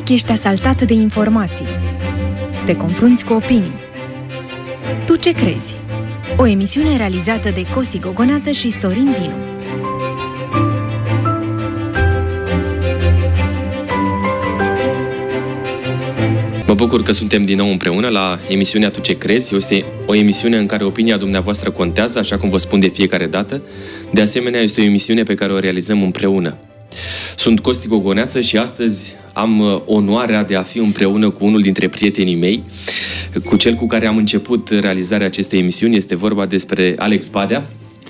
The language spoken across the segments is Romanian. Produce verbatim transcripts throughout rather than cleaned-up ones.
urechi ești asaltat de informații. Te confrunți cu opinii. Tu ce crezi? O emisiune realizată de Costi Gogoneață și Sorin Dinu. Mă bucur că suntem din nou împreună la emisiunea Tu ce crezi? Este o emisiune în care opinia dumneavoastră contează, așa cum vă spun de fiecare dată. De asemenea, este o emisiune pe care o realizăm împreună. Sunt Costi Gogoneață și astăzi am onoarea de a fi împreună cu unul dintre prietenii mei, cu cel cu care am început realizarea acestei emisiuni. Este vorba despre Alex Badea.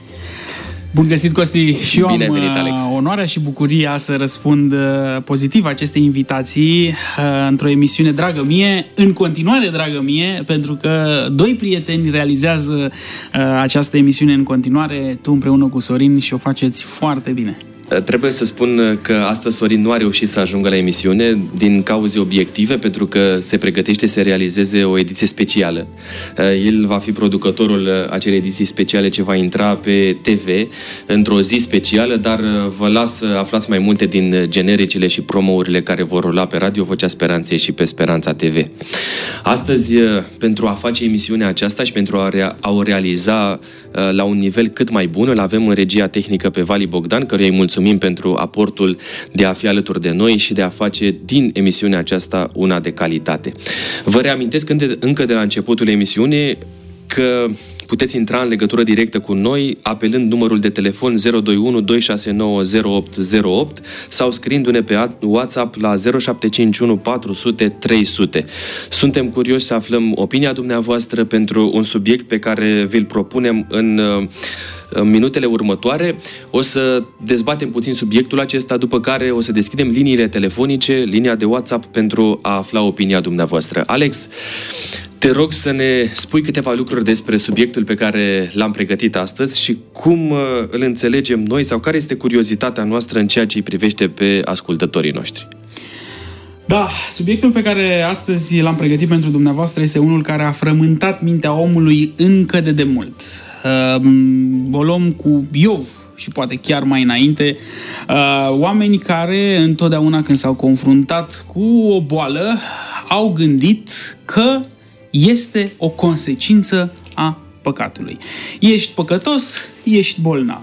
Bun găsit, Costi! Și eu Bine am venit, Alex. onoarea și bucuria să răspund pozitiv acestei invitații într-o emisiune dragă mie, în continuare dragă mie, pentru că doi prieteni realizează această emisiune în continuare, tu împreună cu Sorin, și o faceți foarte bine. Trebuie să spun că astăzi Sorin nu a reușit să ajungă la emisiune din cauze obiective, pentru că se pregătește să realizeze o ediție specială. El va fi producătorul acelei ediții speciale ce va intra pe T V într-o zi specială, dar vă las să aflați mai multe din genericile și promourile care vor rula pe Radio Vocea Speranței și pe Speranța T V. Astăzi, pentru a face emisiunea aceasta și pentru a, rea- a o realiza la un nivel cât mai bun, îl avem în regia tehnică pe Vali Bogdan, căruia îi mulțumim pentru aportul de a fi alături de noi și de a face din emisiunea aceasta una de calitate. Vă reamintesc încă de la începutul emisiunii că puteți intra în legătură directă cu noi apelând numărul de telefon zero doi unu doi șase nouă zero opt zero opt sau scriindu-ne pe WhatsApp la zero șapte cinci unu patru zero zero trei zero zero. Suntem curioși să aflăm opinia dumneavoastră pentru un subiect pe care vi-l propunem în În minutele următoare. O să dezbatem puțin subiectul acesta, după care o să deschidem liniile telefonice, linia de WhatsApp, pentru a afla opinia dumneavoastră. Alex, te rog să ne spui câteva lucruri despre subiectul pe care l-am pregătit astăzi și cum îl înțelegem noi sau care este curiozitatea noastră în ceea ce îi privește pe ascultătorii noștri. Da, subiectul pe care astăzi l-am pregătit pentru dumneavoastră este unul care a frământat mintea omului încă de demult. O luăm cu Iov și poate chiar mai înainte, oameni care întotdeauna când s-au confruntat cu o boală au gândit că este o consecință a păcatului. Ești păcătos, ești bolnav.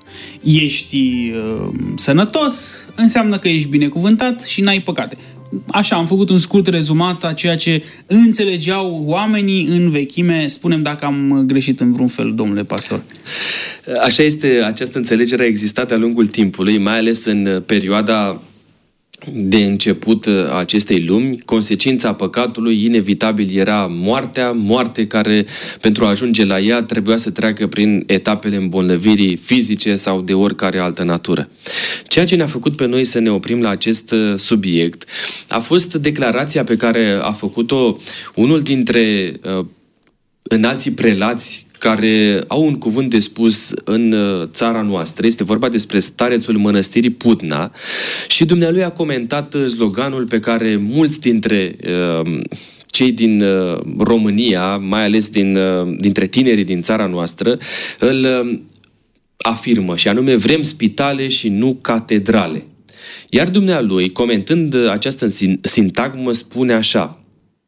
Ești uh, sănătos, înseamnă că ești binecuvântat și n-ai păcate. Așa, am făcut un scurt rezumat a ceea ce înțelegeau oamenii în vechime. Spunem dacă am greșit în vreun fel, domnule pastor. Așa este, această înțelegere a existat de-a lungul timpului, mai ales în perioada de început a acestei lumi. Consecința păcatului inevitabil era moartea, moarte care, pentru a ajunge la ea, trebuia să treacă prin etapele îmbolnăvirii fizice sau de oricare altă natură. Ceea ce ne-a făcut pe noi să ne oprim la acest subiect a fost declarația pe care a făcut-o unul dintre uh, înalții prelați care au un cuvânt de spus în țara noastră. Este vorba despre starețul mănăstirii Putna și dumnealui a comentat sloganul pe care mulți dintre uh, cei din uh, România, mai ales din, uh, dintre tinerii din țara noastră, îl uh, afirmă, și anume: vrem spitale și nu catedrale. Iar dumnealui, comentând această sintagmă, spune așa: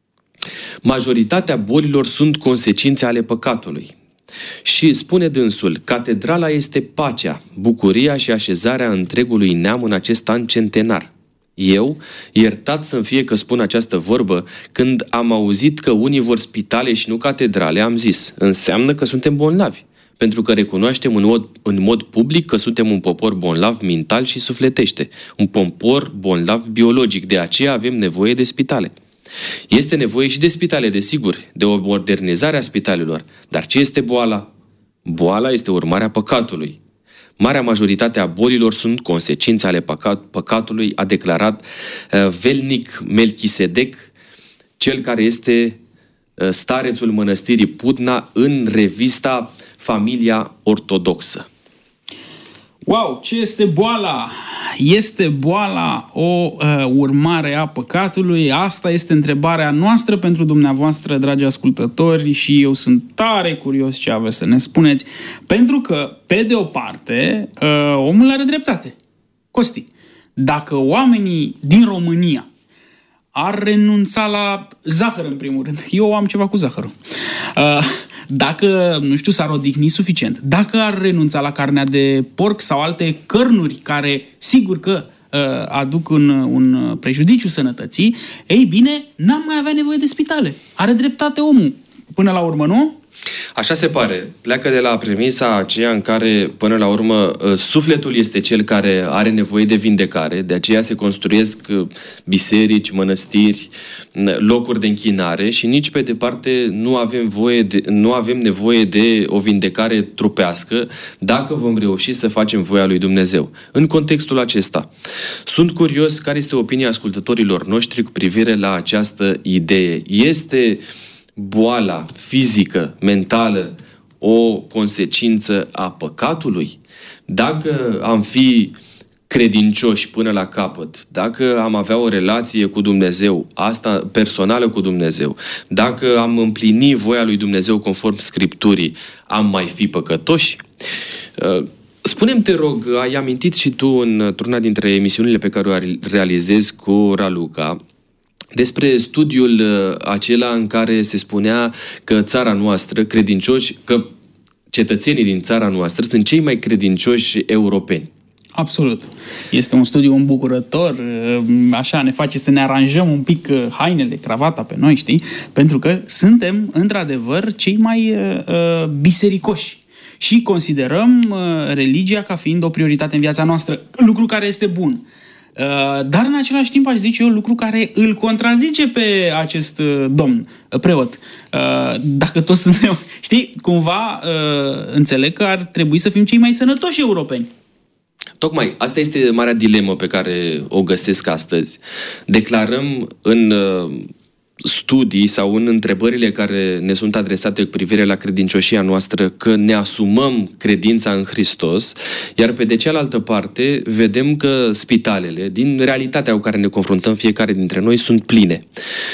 majoritatea bolilor sunt consecințe ale păcatului. Și spune dânsul: catedrala este pacea, bucuria și așezarea întregului neam în acest an centenar. Eu, iertat să-mi fie că spun această vorbă, când am auzit că unii vor spitale și nu catedrale, am zis: înseamnă că suntem bolnavi, pentru că recunoaștem în mod, în mod public că suntem un popor bolnav mental și sufletește, un popor bolnav biologic, de aceea avem nevoie de spitale. Este nevoie și de spitale, desigur, de o modernizare a spitalelor. Dar ce este boala? Boala este urmarea păcatului. Marea majoritate a bolilor sunt consecințe ale păcat, păcatului, a declarat uh, Velnic Melchisedec, cel care este uh, starețul mănăstirii Putna, în revista Familia Ortodoxă. Wow, ce este boala? Este boala o uh, urmare a păcatului? Asta este întrebarea noastră pentru dumneavoastră, dragi ascultători, și eu sunt tare curios ce aveți să ne spuneți, pentru că, pe de o parte, uh, omul are dreptate. Costi, dacă oamenii din România ar renunța la zahăr, în primul rând. Eu am ceva cu zahărul. Dacă, nu știu, s-ar odihni suficient, dacă ar renunța la carnea de porc sau alte cărnuri care, sigur că aduc un, un prejudiciu sănătății, ei bine, n-am mai avea nevoie de spitale. Are dreptate omul. Până la urmă, nu? Așa se pare. Pleacă de la premisa aceea în care, până la urmă, sufletul este cel care are nevoie de vindecare, de aceea se construiesc biserici, mănăstiri, locuri de închinare și nici pe departe nu avem, voie de, nu avem nevoie de o vindecare trupească dacă vom reuși să facem voia lui Dumnezeu. În contextul acesta, sunt curios care este opinia ascultătorilor noștri cu privire la această idee. Este boala fizică, mentală, o consecință a păcatului? Dacă am fi credincioși până la capăt, dacă am avea o relație cu Dumnezeu, asta personală cu Dumnezeu, dacă am împlini voia lui Dumnezeu conform Scripturii, am mai fi păcătoși? Spune-mi, te rog, ai amintit și tu într-una dintre emisiunile pe care o realizezi cu Raluca, despre studiul acela în care se spunea că țara noastră, credincioși, că cetățenii din țara noastră sunt cei mai credincioși europeni. Absolut. Este un studiu îmbucurător, așa ne face să ne aranjăm un pic hainele, cravata pe noi, știi? Pentru că suntem, într-adevăr, cei mai uh, bisericoși. Și considerăm uh, religia ca fiind o prioritate în viața noastră, lucru care este bun. Dar în același timp aș zice eu lucru care îl contrazice pe acest domn preot. Dacă toți suntem, știi, cumva înțeleg că ar trebui să fim cei mai sănătoși europeni. Tocmai, asta este marea dilemă pe care o găsesc astăzi. Declarăm în studii sau în întrebările care ne sunt adresate cu privire la credincioșia noastră că ne asumăm credința în Hristos, iar pe de cealaltă parte vedem că spitalele, din realitatea cu care ne confruntăm fiecare dintre noi, sunt pline.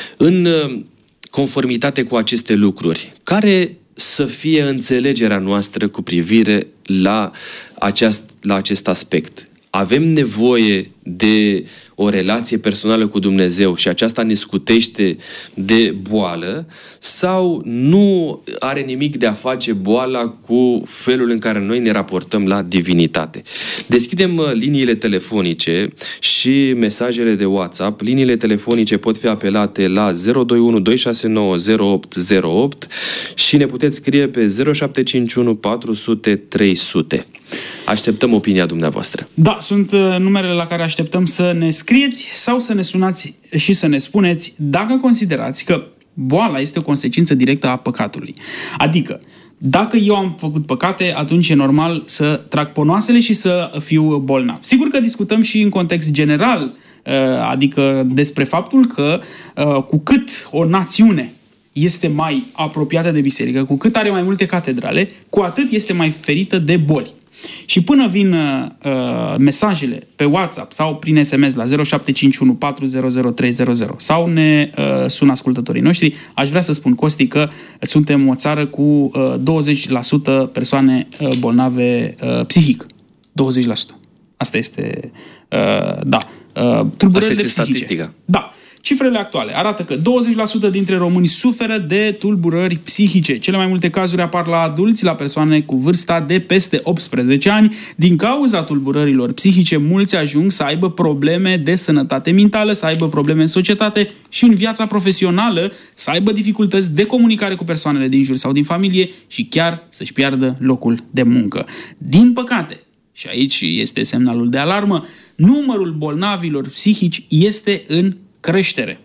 În conformitate cu aceste lucruri, care să fie înțelegerea noastră cu privire la, aceast, la acest aspect? Avem nevoie de o relație personală cu Dumnezeu și aceasta ne scutește de boală sau nu are nimic de a face boala cu felul în care noi ne raportăm la divinitate? Deschidem liniile telefonice și mesajele de WhatsApp. Liniile telefonice pot fi apelate la zero doi unu doi șase nouă zero opt zero opt și ne puteți scrie pe zero șapte cinci unu patru zero zero trei zero zero. Așteptăm opinia dumneavoastră. Da, sunt uh, numerele la care așteptăm să ne scrieți sau să ne sunați și să ne spuneți dacă considerați că boala este o consecință directă a păcatului. Adică, dacă eu am făcut păcate, atunci e normal să trag ponoasele și să fiu bolnav. Sigur că discutăm și în context general, uh, adică despre faptul că uh, cu cât o națiune este mai apropiată de biserică, cu cât are mai multe catedrale, cu atât este mai ferită de boli. Și până vin uh, mesajele pe WhatsApp sau prin S M S la zero șapte cinci unu patru zero zero trei zero zero sau ne uh, sună ascultătorii noștri, aș vrea să spun, Costi, că suntem o țară cu uh, douăzeci la sută persoane uh, bolnave uh, psihic. douăzeci la sută. Asta este, uh, da, uh, tulburările Asta este psihice. statistica. Da. Cifrele actuale arată că douăzeci la sută dintre români suferă de tulburări psihice. Cele mai multe cazuri apar la adulți, la persoane cu vârsta de peste optsprezece ani. Din cauza tulburărilor psihice, mulți ajung să aibă probleme de sănătate mentală, să aibă probleme în societate și în viața profesională, să aibă dificultăți de comunicare cu persoanele din jur sau din familie și chiar să-și piardă locul de muncă. Din păcate, și aici este semnalul de alarmă, numărul bolnavilor psihici este în creștere.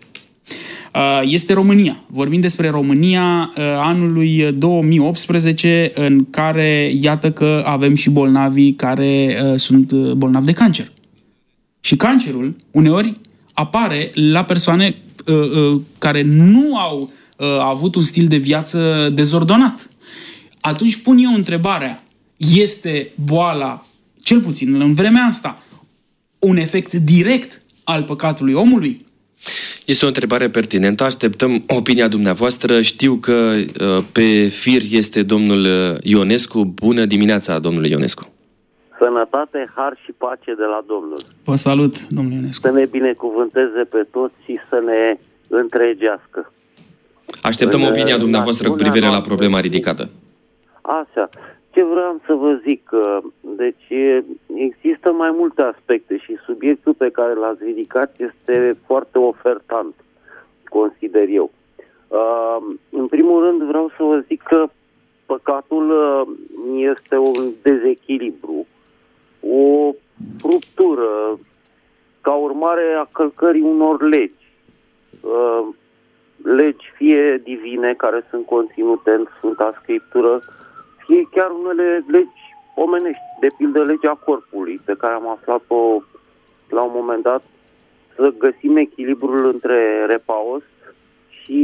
Este România. Vorbim despre România anului două mii optsprezece, în care iată că avem și bolnavii care sunt bolnavi de cancer. Și cancerul uneori apare la persoane care nu au avut un stil de viață dezordonat. Atunci pun eu întrebarea, este boala, cel puțin în vremea asta, un efect direct al păcatului omului? Este o întrebare pertinentă, așteptăm opinia dumneavoastră. Știu că pe fir este domnul Ionescu. Bună dimineața, domnule Ionescu! Sănătate, har și pace de la Domnul. Vă salut, domnule Ionescu. Să ne binecuvânteze pe toți și să ne întregească. Așteptăm în, opinia dumneavoastră cu privire la problema ridicată. Așa. Ce vreau să vă zic, deci există mai multe aspecte și subiectul pe care l-ați ridicat este foarte ofertant, consider eu. În primul rând vreau să vă zic că păcatul este un dezechilibru, o ruptură ca urmare a călcării unor legi. Legi fie divine care sunt conținute în Sfânta Scriptură, fie chiar unele legi omenești, de pildă legea corpului, pe care am aflat-o la un moment dat, să găsim echilibrul între repaos și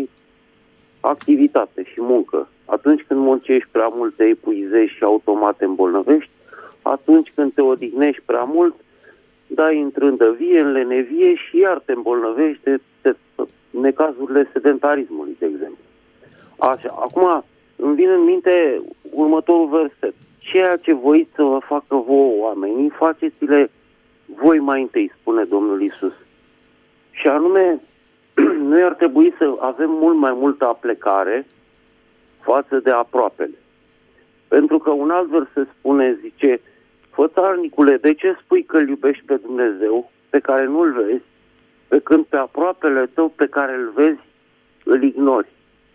activitate și muncă. Atunci când muncești prea mult, te epuizezi și automat te îmbolnăvești. Atunci când te odihnești prea mult, dai în trândăvie, în lenevie și iar te îmbolnăvești de, de, de necazurile sedentarismului, de exemplu. Așa, acum îmi vine în minte următorul verset. Ceea ce voiți să vă facă vouă oamenii, faceți-le voi mai întâi, spune Domnul Iisus. Și anume, noi ar trebui să avem mult mai multă aplecare față de aproapele. Pentru că un alt verset spune, zice, fățarnicule, de ce spui că îl iubești pe Dumnezeu, pe care nu-l vezi, pe când pe aproapele tău, pe care îl vezi, îl ignori?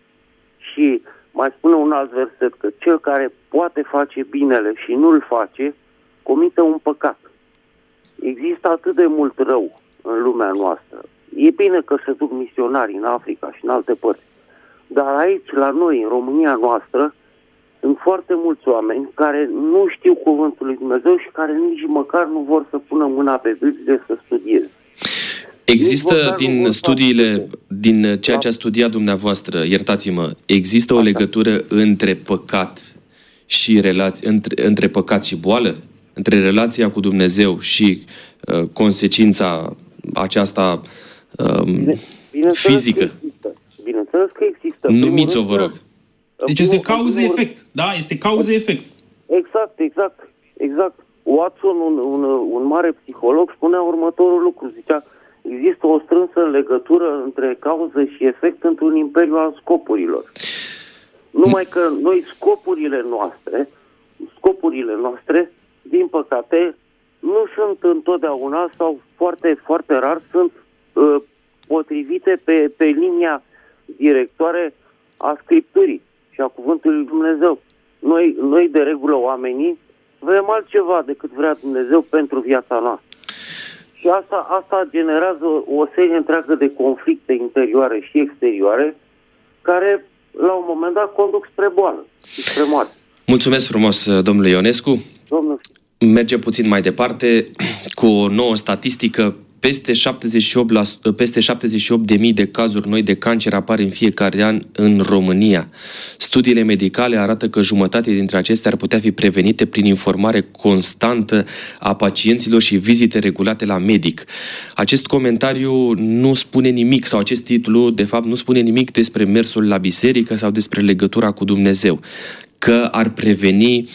Și mai spune un alt verset, că cel care poate face binele și nu-l face, comite un păcat. Există atât de mult rău în lumea noastră. E bine că se duc misionari în Africa și în alte părți. Dar aici, la noi, în România noastră, sunt foarte mulți oameni care nu știu cuvântul lui Dumnezeu și care nici măcar nu vor să pună mâna pe Biblie să studieze. Există din studiile, din ceea ce a studiat dumneavoastră, iertați-mă, există o legătură între păcat și relații, între, între păcat și boală? Între relația cu Dumnezeu și uh, consecința aceasta uh, Bine, fizică? Bineînțeles că există. Numiți-o, vă rog. Deci este cauză-efect, da? Este cauză-efect. Exact, exact, exact. Watson, un, un, un mare psiholog, spunea următorul lucru. Zicea, există o strânsă legătură între cauză și efect într-un imperiu al scopurilor. Numai că noi scopurile noastre, scopurile noastre, din păcate, nu sunt întotdeauna sau foarte, foarte rar sunt uh, potrivite pe, pe linia directoare a Scripturii și a Cuvântului lui Dumnezeu. Noi, noi, de regulă, oamenii, vrem altceva decât vrea Dumnezeu pentru viața noastră. Și asta, asta generează o serie întreagă de conflicte interioare și exterioare care, la un moment dat, conduc spre boală și spre moarte. Mulțumesc frumos, domnule Ionescu. Domnul... Mergem puțin mai departe cu o nouă statistică. Peste șaptezeci și opt la sută, peste șaptezeci și opt de mii de cazuri noi de cancer apar în fiecare an în România. Studiile medicale arată că jumătate dintre acestea ar putea fi prevenite prin informare constantă a pacienților și vizite regulate la medic. Acest comentariu nu spune nimic, sau acest titlu, de fapt, nu spune nimic despre mersul la biserică sau despre legătura cu Dumnezeu. Că ar preveni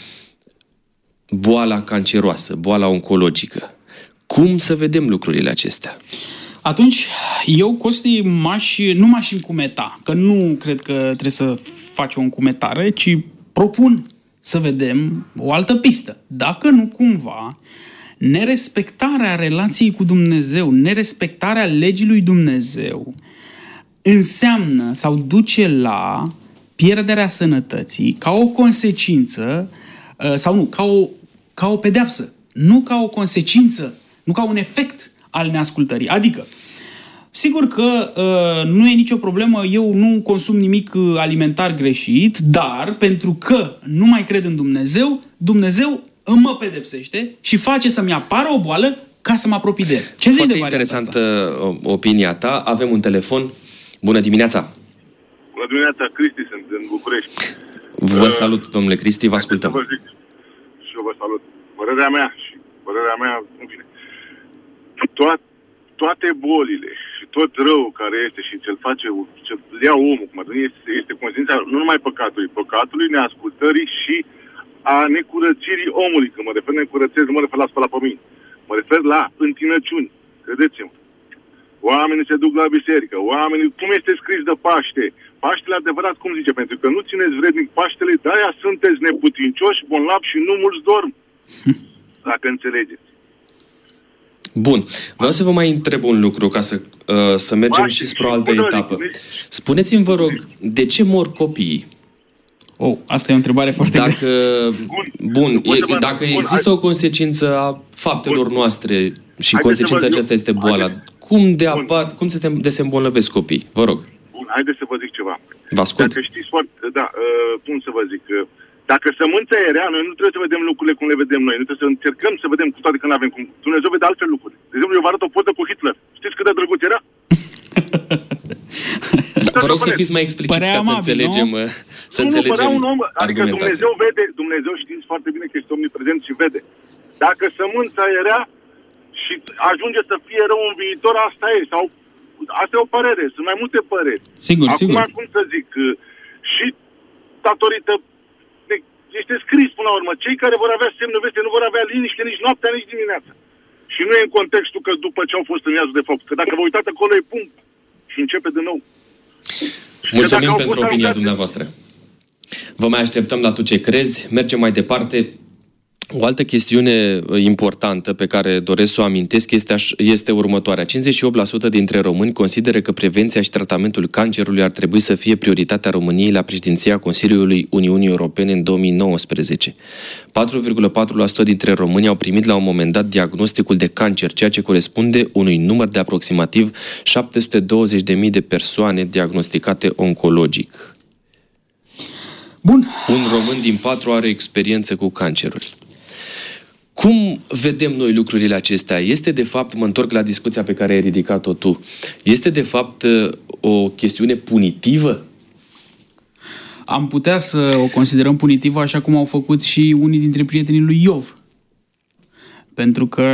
boala canceroasă, boala oncologică. Cum să vedem lucrurile acestea? Atunci, eu, Costi, m-aș, nu m-aș încumeta, că nu cred că trebuie să faci o încumetare, ci propun să vedem o altă pistă. Dacă nu cumva, nerespectarea relației cu Dumnezeu, nerespectarea legii lui Dumnezeu, înseamnă sau duce la pierderea sănătății ca o consecință, sau nu, ca o, ca o pedeapsă, nu ca o consecință, nu ca un efect al neascultării. Adică, sigur că uh, nu e nicio problemă, eu nu consum nimic alimentar greșit, dar pentru că nu mai cred în Dumnezeu, Dumnezeu mă pedepsește și face să-mi apară o boală ca să mă apropii de el. Ce zici de varianta asta? Foarte interesantă opinia ta. Avem un telefon. Bună dimineața! Bună dimineața, Cristi, sunt în București. Vă salut, domnule Cristi, vă ascultăm. Vă zic. Și eu vă salut. Părerea mea și părerea mea, în fine, toat, toate bolile și tot rău care este și ce-l face, ce-l ia omul, cum este, este conștiința nu numai păcatului, păcatului, neascultării și a necurățirii omului. Când mă refer la necurățiri, nu mă refer la spăla pe mine. Mă refer la întinăciuni. Credeți-mă. Oamenii se duc la biserică. Oamenii, cum este scris de Paște? Paștele adevărat, cum zice? Pentru că nu țineți vrednic Paștele, de-aia sunteți neputincioși, bolnavi și nu mulți dorm. Dacă înțelegeți. Bun. Vreau să vă mai întreb un lucru ca să, uh, să mergem Paște, și spre o altă și etapă. Spuneți-mi, vă rog, de ce mor copiii? Oh, asta e o întrebare foarte dacă, grea. Bun, bun e, dacă bun, există hai. o consecință a faptelor bun. noastre și hai consecința aceasta este boala, cum, de apar, cum se desembolnăvesc copiii? Vă rog. Bun, haideți să vă zic ceva. Vă ascult. Dacă știți foarte, da, uh, cum să vă zic, uh, dacă sămânța e rea, noi nu trebuie să vedem lucrurile cum le vedem noi, nu trebuie să încercăm să vedem cu toate că nu avem cum. Dumnezeu vede altfel lucruri. De exemplu, eu vă arăt o poză cu Hitler. Știți cât de drăguț era? Da, vă rog să fiți mai explicit ca să înțelegem, nu? Să nu, înțelegem nu, un om, adică Dumnezeu vede, Dumnezeu știți foarte bine că este omniprezent și vede. Dacă sămânța e rea și ajunge să fie rău în viitor, asta e. Sau, asta e o părere, sunt mai multe păreri. Sigur, Acum, sigur. cum să zic, și datorită, este scris până la urmă, cei care vor avea semne veste nu vor avea liniște nici noaptea, nici dimineața. Și nu e în contextul că după ce au fost în iazul de foc. Că dacă vă uitați acolo e punct și începe de nou. Mulțumim pentru opinia dumneavoastră. Vă mai așteptăm la Tu ce crezi. Mergem mai departe. O altă chestiune importantă pe care doresc să o amintesc este, este următoarea. cincizeci și opt la sută dintre români consideră că prevenția și tratamentul cancerului ar trebui să fie prioritatea României la președinția Consiliului Uniunii Europene în două mii nouăsprezece. patru virgulă patru la sută dintre români au primit la un moment dat diagnosticul de cancer, ceea ce corespunde unui număr de aproximativ șapte sute douăzeci de mii de persoane diagnosticate oncologic. Bun. Un român din patru are experiență cu cancerul. Cum vedem noi lucrurile acestea? Este de fapt, mă întorc la discuția pe care ai ridicat-o tu, este de fapt o chestiune punitivă? Am putea să o considerăm punitivă așa cum au făcut și unii dintre prietenii lui Iov. Pentru că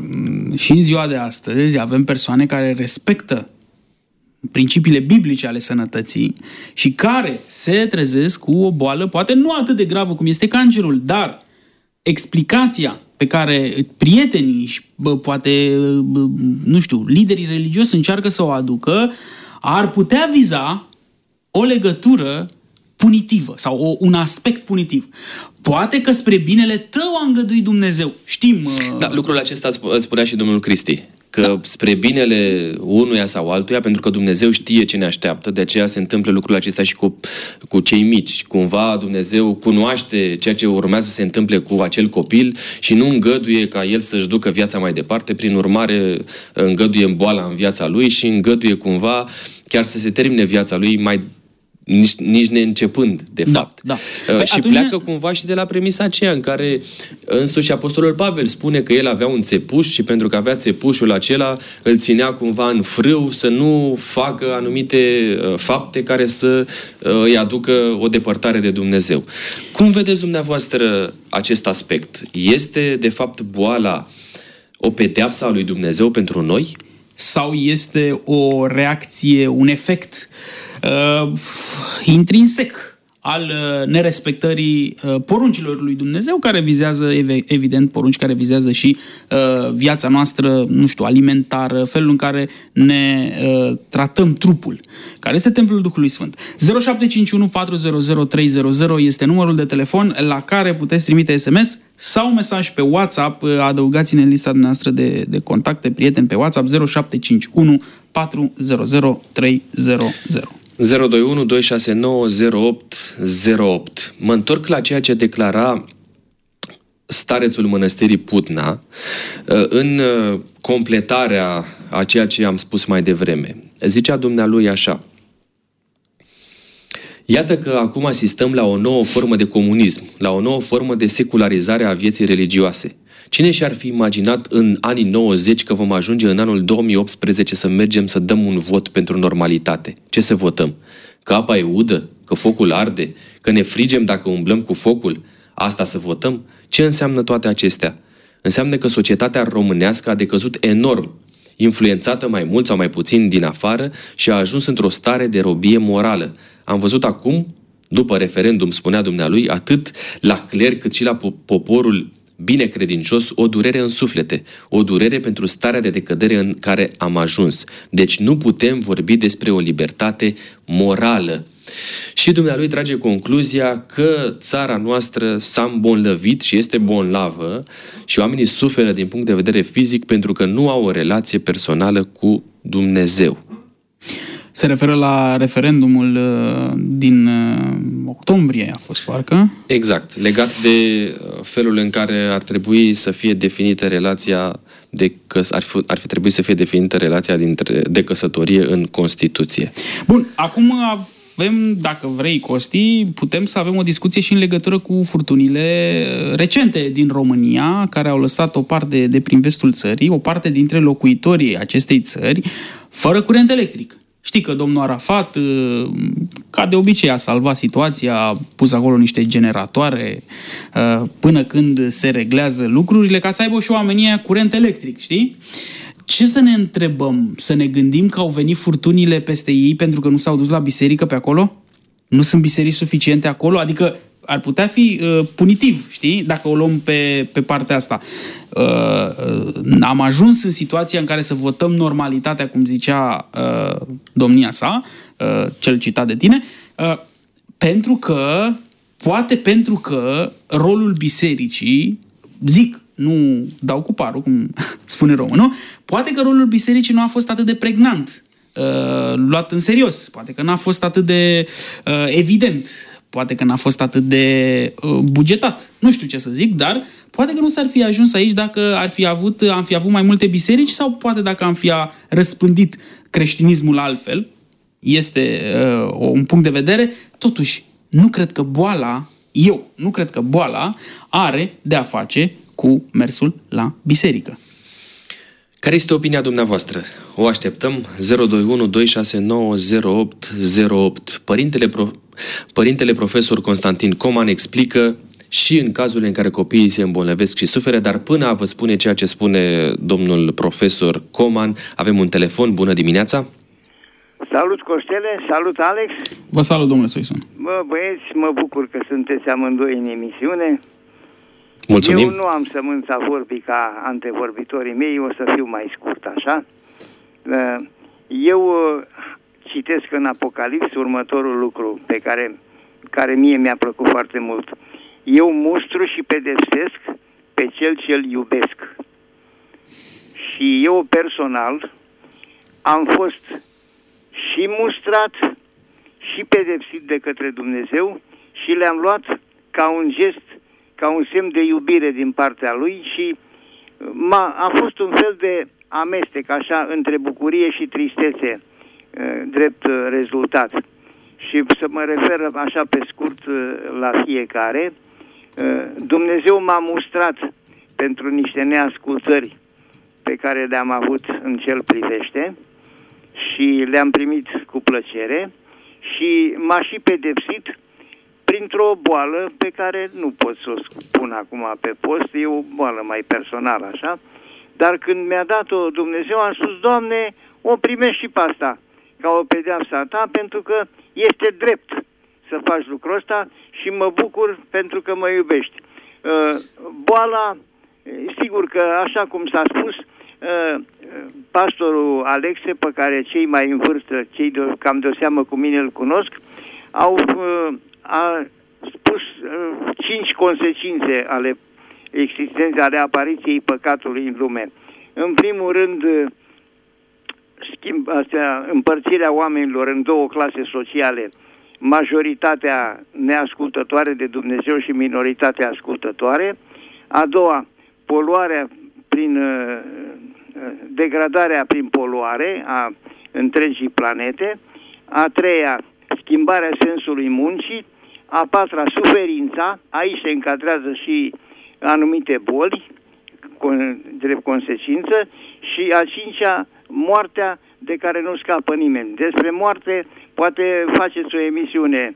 și în ziua de astăzi avem persoane care respectă principiile biblice ale sănătății și care se trezesc cu o boală, poate nu atât de gravă cum este cancerul, dar explicația pe care prietenii și bă, poate, bă, nu știu, liderii religioși încearcă să o aducă, ar putea viza o legătură punitivă sau o, un aspect punitiv. Poate că spre binele tău a îngăduit Dumnezeu. Știm... Da, lucrul acesta îl spunea și domnul Cristi. Că da. spre binele unuia sau altuia, pentru că Dumnezeu știe ce ne așteaptă, de aceea se întâmplă lucrul acesta și cu, cu cei mici. Cumva Dumnezeu cunoaște ceea ce urmează să se întâmple cu acel copil și nu îngăduie ca el să-și ducă viața mai departe, prin urmare îngăduie boala în viața lui și îngăduie cumva chiar să se termine viața lui mai nici, nici neîncepând, de da, fapt. Da. Uh, și pleacă ne... cumva și de la premisa aceea în care însuși Apostolul Pavel spune că el avea un țepuș și pentru că avea țepușul acela îl ținea cumva în frâu să nu facă anumite uh, fapte care să uh, îi aducă o depărtare de Dumnezeu. Cum vedeți dumneavoastră acest aspect? Este de fapt boala o pedeapsă a lui Dumnezeu pentru noi? Sau este o reacție, un efect uh, intrinsec al uh, nerespectării uh, poruncilor lui Dumnezeu, care vizează, ev- evident, porunci care vizează și uh, viața noastră, nu știu, alimentară, felul în care ne uh, tratăm trupul, care este templul Duhului Sfânt. zero șapte cinci unu patru zero zero trei zero zero este numărul de telefon la care puteți trimite S M S sau mesaj pe WhatsApp. Adăugați-ne în lista noastră de, de contacte, prieteni pe WhatsApp zero șapte cinci unu patru zero zero trei zero zero. zero doi unu doi șase nouă zero opt zero opt. Mă întorc la ceea ce declara starețul mănăstirii Putna în completarea a ceea ce am spus mai devreme. Zicea dumnealui așa: iată că acum asistăm la o nouă formă de comunism, la o nouă formă de secularizare a vieții religioase. Cine și-ar fi imaginat în anii nouăzeci că vom ajunge în anul două mii optsprezece să mergem să dăm un vot pentru normalitate? Ce să votăm? Că apa e udă? Că focul arde? Că ne frigem dacă umblăm cu focul? Asta să votăm? Ce înseamnă toate acestea? Înseamnă că societatea românească a decăzut enorm, influențată mai mult sau mai puțin din afară și a ajuns într-o stare de robie morală. Am văzut acum după referendum, spunea dumnealui, atât la cler cât și la poporul binecredincios, o durere în suflete, o durere pentru starea de decădere în care am ajuns. Deci nu putem vorbi despre o libertate morală. Și dumnealui trage concluzia că țara noastră s-a îmbolnăvit și este bolnavă și oamenii suferă din punct de vedere fizic pentru că nu au o relație personală cu Dumnezeu. Se referă la referendumul din octombrie, a fost parcă? Exact, legat de felul în care ar trebui să fie definită relația de căs- ar, fi, ar fi trebuit să fie definită relația dintre, de căsătorie în Constituție. Bun, acum avem, dacă vrei, Costi, putem să avem o discuție și în legătură cu furtunile recente din România, care au lăsat o parte de prin vestul țării, o parte dintre locuitorii acestei țări, fără curent electric. Știi că domnul Arafat, ca de obicei, a salvat situația, a pus acolo niște generatoare până când se reglează lucrurile, ca să aibă și oamenii curent electric, știi? Ce să ne întrebăm? Să ne gândim că au venit furtunile peste ei pentru că nu s-au dus la biserică pe acolo? Nu sunt biserici suficiente acolo? Adică ar putea fi uh, punitiv, știi? Dacă o luăm pe, pe partea asta. Uh, am ajuns în situația în care să votăm normalitatea, cum zicea uh, domnia sa, uh, cel citat de tine, uh, pentru că, poate pentru că rolul bisericii, zic, nu dau cu parul, cum spune românul, poate că rolul bisericii nu a fost atât de pregnant, uh, luat în serios, poate că n-a fost atât de uh, evident, poate că n-a fost atât de uh, bugetat. Nu știu ce să zic, dar poate că nu s-ar fi ajuns aici dacă ar fi avut, am fi avut mai multe biserici sau poate dacă am fi răspândit creștinismul altfel. Este uh, un punct de vedere. Totuși, nu cred că boala, eu nu cred că boala are de a face cu mersul la biserică. Care este opinia dumneavoastră? O așteptăm. zero doi unu doi șase nouă zero opt zero opt. Părintele, pro... Părintele profesor Constantin Coman explică și în cazurile în care copiii se îmbolnăvesc și suferă, dar până a vă spune ceea ce spune domnul profesor Coman, avem un telefon. Bună dimineața! Salut, Coștele! Salut, Alex! Vă salut, domnule Soisun! Bă, băieți, mă bucur că sunteți amândoi în emisiune. Mulțumim! Eu nu am sămânța vorbii ca antevorbitorii mei, o să fiu mai scurt, așa. Eu citesc în Apocalips următorul lucru pe care, care mie mi-a plăcut foarte mult. Eu mustru și pedepsesc pe cel ce-l iubesc. Și eu personal am fost și mustrat și pedepsit de către Dumnezeu și le-am luat ca un gest, ca un semn de iubire din partea Lui și m-a, a fost un fel de amestec așa între bucurie și tristețe drept rezultat. Și să mă refer așa pe scurt la fiecare, Dumnezeu m-a mustrat pentru niște neascultări pe care le-am avut în ce îl privește și le-am primit cu plăcere și m-a și pedepsit printr-o boală pe care nu pot să o spun acum pe post, e o boală mai personală așa, dar când mi-a dat-o Dumnezeu am spus, Doamne, o primești și pe asta ca o pedeapsă a ta, pentru că este drept să faci lucrul ăsta și mă bucur pentru că mă iubești. Boala, sigur că așa cum s-a spus, pastorul Alexe, pe care cei mai în vârstă, cei de, cam de o seamă cu mine îl cunosc, au a spus cinci consecințe ale existenței, ale apariției păcatului în lume. În primul rând, schimb, astea, împărțirea oamenilor în două clase sociale, majoritatea neascultătoare de Dumnezeu și minoritatea ascultătoare. A doua, poluarea prin uh, degradarea prin poluare a întregii planete. A treia, schimbarea sensului muncii. A patra, suferința. Aici se încadrează și anumite boli drept consecință. Și a cincea, moartea, de care nu scapă nimeni. Despre moarte poate faceți o emisiune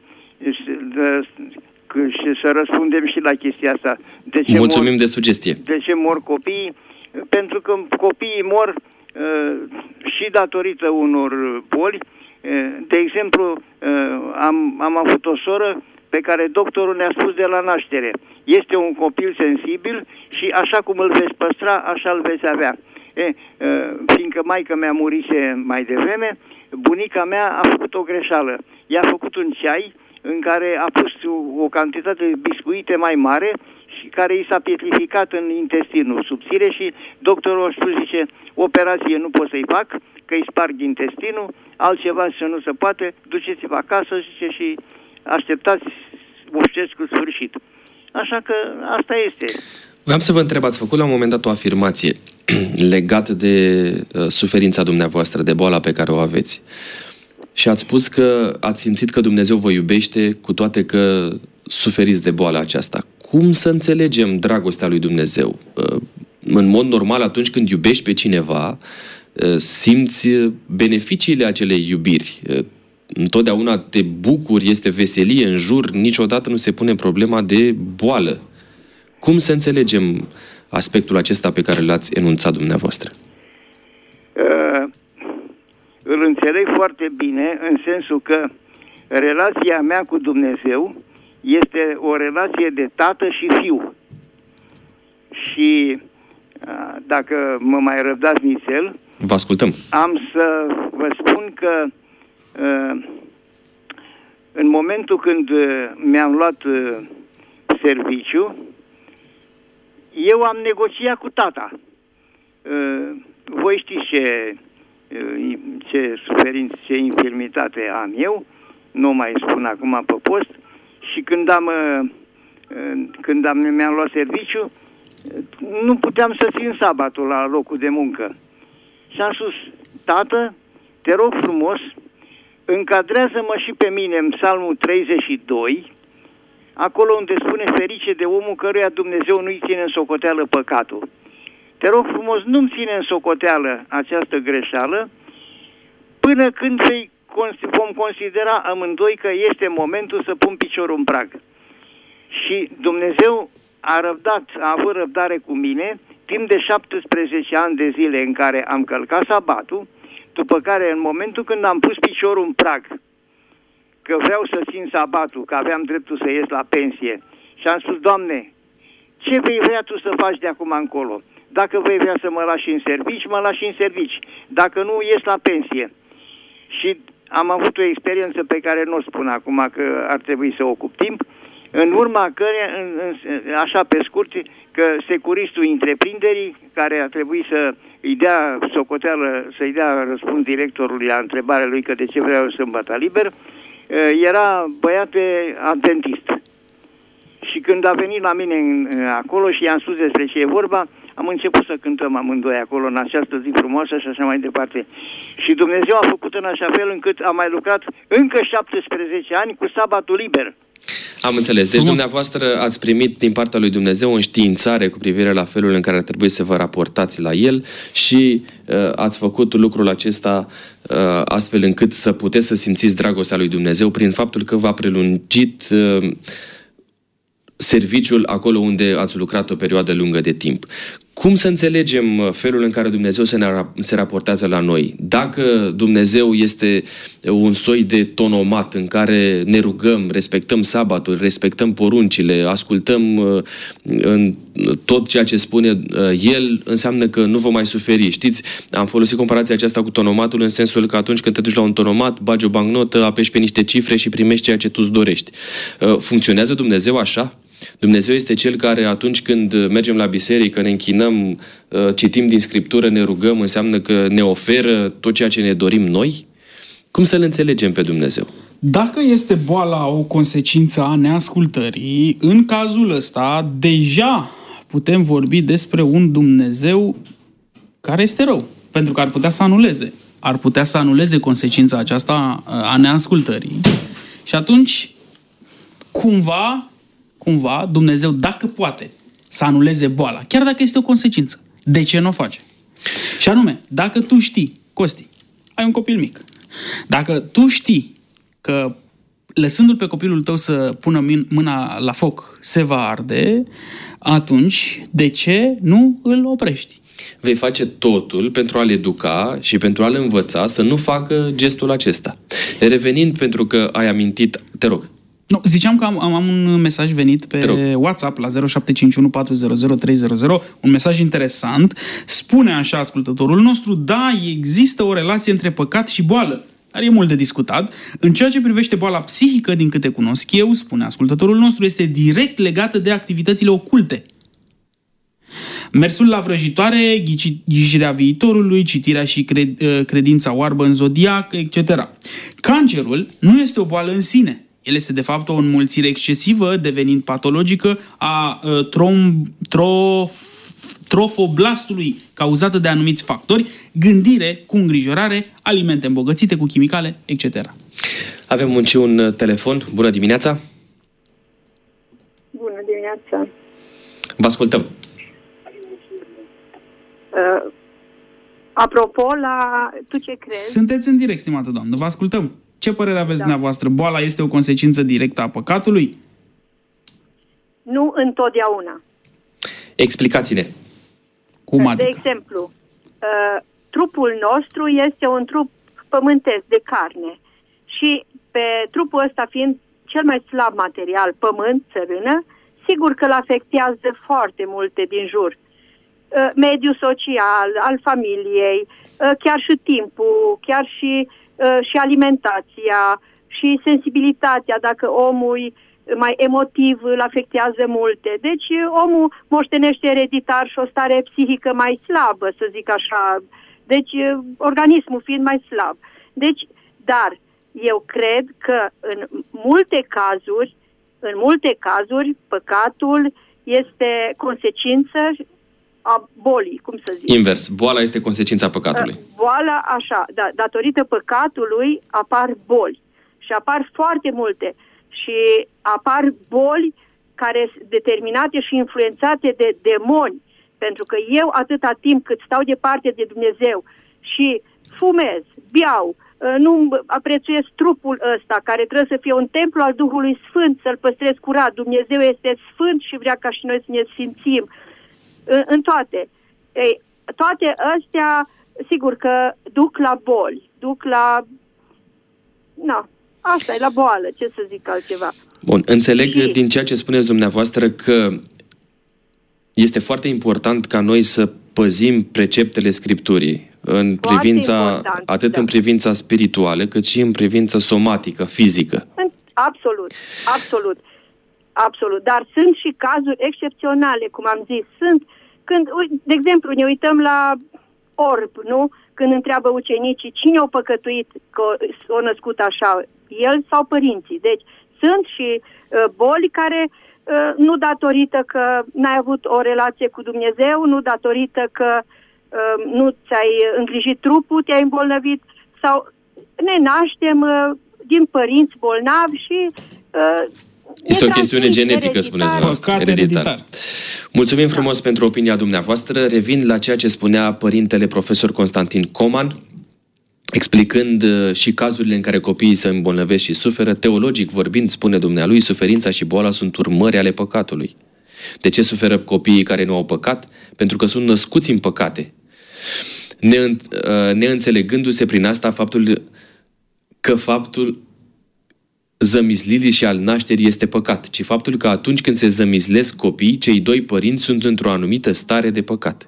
și să răspundem și la chestia asta. De ce Mulțumim mor, de sugestie. De ce mor copiii? Pentru că copiii mor uh, și datorită unor boli De exemplu, am, am avut o soră pe care doctorul ne-a spus de la naștere: este un copil sensibil și așa cum îl veți păstra, așa îl veți avea. E, fiindcă maică mea murise mai devreme, bunica mea a făcut o greșeală. I-a făcut un ceai în care a pus o cantitate de biscuite mai mare și care i s-a pietrificat în intestinul subțire și doctorul a spus, zice, operație nu pot să-i fac, că îi sparg intestinul, altceva să nu se poate, duceți-vă acasă, zice, și așteptați moștescul sfârșit. Așa că asta este. Vreau să vă întreb, ați făcut la un moment dat o afirmație legată de uh, suferința dumneavoastră, de boala pe care o aveți. Și ați spus că ați simțit că Dumnezeu vă iubește, cu toate că suferiți de boala aceasta. Cum să înțelegem dragostea lui Dumnezeu? Uh, în mod normal, atunci când iubești pe cineva, uh, simți beneficiile acelei iubiri. Uh, întotdeauna te bucuri, este veselie în jur, niciodată nu se pune problema de boală. Cum să înțelegem aspectul acesta pe care l-ați enunțat dumneavoastră? Uh, îl înțeleg foarte bine, în sensul că relația mea cu Dumnezeu este o relație de tată și fiu. Și uh, dacă mă mai răbdați nițel, vă ascultăm. Am să vă spun că uh, în momentul când uh, mi-am luat uh, serviciu, eu am negociat cu tata. Uh, voi știți ce, uh, ce suferință, ce infirmitate am eu, nu mai spun acum pe post, și când am, uh, când am, mi-am luat serviciu, nu puteam să țin sabatul la locul de muncă. Și am spus, tată, te rog frumos, încadrează-mă și pe mine în Psalmul treizeci și doi, acolo unde spune ferice de omul căruia Dumnezeu nu-i ține în socoteală păcatul. Te rog frumos, nu-mi ține în socoteală această greșeală până când vom considera amândoi că este momentul să pun piciorul în prag. Și Dumnezeu a răbdat, a avut răbdare cu mine timp de șaptesprezece ani de zile în care am călcat sabatul, după care în momentul când am pus piciorul în prag, că vreau să țin sabatul, că aveam dreptul să ies la pensie, și am spus, Doamne, ce vei vrea Tu să faci de acum încolo? Dacă vei vrea să mă lași în servici, mă lași în servici. Dacă nu, ies la pensie. Și am avut o experiență pe care nu o spun acum, că ar trebui să ocup timp, în urma căreia, așa pe scurt, că securistul întreprinderii, care a trebuit să îi dea socoteală, să-i dea răspuns directorului la întrebarea lui că de ce vreau sâmbătă liber, era băiat adventist. Și când a venit la mine acolo și i-am spus despre ce e vorba, am început să cântăm amândoi acolo în această zi frumoasă și așa mai departe. Și Dumnezeu a făcut în așa fel încât am mai lucrat încă șaptesprezece ani cu sabatul liber. Am înțeles. Deci dumneavoastră ați primit din partea lui Dumnezeu o înștiințare cu privire la felul în care ar trebui să vă raportați la El și uh, ați făcut lucrul acesta uh, astfel încât să puteți să simțiți dragostea lui Dumnezeu prin faptul că v-a prelungit uh, serviciul acolo unde ați lucrat o perioadă lungă de timp. Cum să înțelegem felul în care Dumnezeu se, ne, se raportează la noi? Dacă Dumnezeu este un soi de tonomat în care ne rugăm, respectăm sabatul, respectăm poruncile, ascultăm uh, în tot ceea ce spune uh, El, înseamnă că nu vom mai suferi. Știți, am folosit comparația aceasta cu tonomatul în sensul că atunci când te duci la un tonomat, bagi o bancnotă, apeși pe niște cifre și primești ceea ce tu îți dorești. Uh, funcționează Dumnezeu așa? Dumnezeu este Cel care atunci când mergem la biserică, ne închinăm, citim din Scriptură, ne rugăm, înseamnă că ne oferă tot ceea ce ne dorim noi? Cum să-L înțelegem pe Dumnezeu? Dacă este boala o consecință a neascultării, în cazul ăsta deja putem vorbi despre un Dumnezeu care este rău, pentru că ar putea să anuleze. Ar putea să anuleze consecința aceasta a neascultării. Și atunci, cumva... cumva, Dumnezeu, dacă poate, să anuleze boala, chiar dacă este o consecință, de ce nu o face? Și anume, dacă tu știi, Costi, ai un copil mic, dacă tu știi că lăsându-l pe copilul tău să pună mâna la foc se va arde, atunci de ce nu îl oprești? Vei face totul pentru a-l educa și pentru a-l învăța să nu facă gestul acesta. Revenind, pentru că ai amintit... Te rog. No, ziceam că am, am un mesaj venit pe WhatsApp la zero șapte cinci unu patru zero zero trei zero zero, un mesaj interesant. Spune așa ascultătorul nostru: da, există o relație între păcat și boală, dar e mult de discutat. În ceea ce privește boala psihică, din câte cunosc eu, spune ascultătorul nostru, este direct legată de activitățile oculte. Mersul la vrăjitoare, ghicirea viitorului, citirea și credința oarbă în zodiac, et cetera. Cancerul nu este o boală în sine. El este de fapt o înmulțire excesivă, devenind patologică, a trom, trof, trofoblastului, cauzată de anumiți factori, gândire cu îngrijorare, alimente îmbogățite cu chimicale, et cetera. Avem un, și un telefon. Bună dimineața! Bună dimineața! Vă ascultăm! Uh, apropo, la tu ce crezi? Sunteți în direct, stimată doamnă, vă ascultăm. Ce părere aveți da. dumneavoastră? Boala este o consecință directă a păcatului? Nu întotdeauna. Explicați-ne. Cum adică? De exemplu, uh, trupul nostru este un trup pământesc de carne și pe trupul ăsta fiind cel mai slab material, pământ, țărână, sigur că îl afectează foarte multe din jur. Uh, mediul social, al familiei, uh, chiar și timpul, chiar și și alimentația și sensibilitatea, dacă omul e mai emotiv, îl afectează multe. Deci omul moștenește ereditar și o stare psihică mai slabă, să zic așa. Deci organismul fiind mai slab. Deci, dar eu cred că în multe cazuri, în multe cazuri, păcatul este consecință a bolii, cum să zic. Invers. Boala este consecința păcatului. Boala, așa, da, datorită păcatului apar boli. Și apar foarte multe. Și apar boli care sunt determinate și influențate de demoni. Pentru că eu, atâta timp cât stau departe de Dumnezeu și fumez, beau, nu aprețuiesc trupul ăsta, care trebuie să fie un templu al Duhului Sfânt, să-l păstrez curat. Dumnezeu este sfânt și vrea ca și noi să ne sfințim. În toate. Ei, toate astea, sigur că duc la boli, duc la... Na, asta e la boală, ce să zic altceva. Bun, înțeleg și... din ceea ce spuneți dumneavoastră că este foarte important ca noi să păzim preceptele Scripturii în foarte privința, atât da. în privința spirituală, cât și în privința somatică, fizică. Absolut, absolut. Absolut, dar sunt și cazuri excepționale, cum am zis. Sunt, când, de exemplu, ne uităm la orb, nu? Când întreabă ucenicii cine au păcătuit că s-au născut așa, el sau părinții. Deci sunt și uh, boli care uh, nu datorită că n-ai avut o relație cu Dumnezeu, nu datorită că uh, nu ți-ai îngrijit trupul, te-ai îmbolnăvit, sau ne naștem uh, din părinți bolnavi și... Uh, Este o chestiune genetică, spuneți dumneavoastră. Ereditar. Mulțumim frumos da. pentru opinia dumneavoastră. Revin la ceea ce spunea părintele profesor Constantin Coman, explicând și cazurile în care copiii se îmbolnăvesc și suferă. Teologic vorbind, spune dumnealui, suferința și boala sunt urmări ale păcatului. De ce suferă copiii care nu au păcat? Pentru că sunt născuți în păcate. Neînțelegându-se prin asta faptul că faptul zămislirii și al nașterii este păcat, ci faptul că atunci când se zămislesc copiii, cei doi părinți sunt într-o anumită stare de păcat.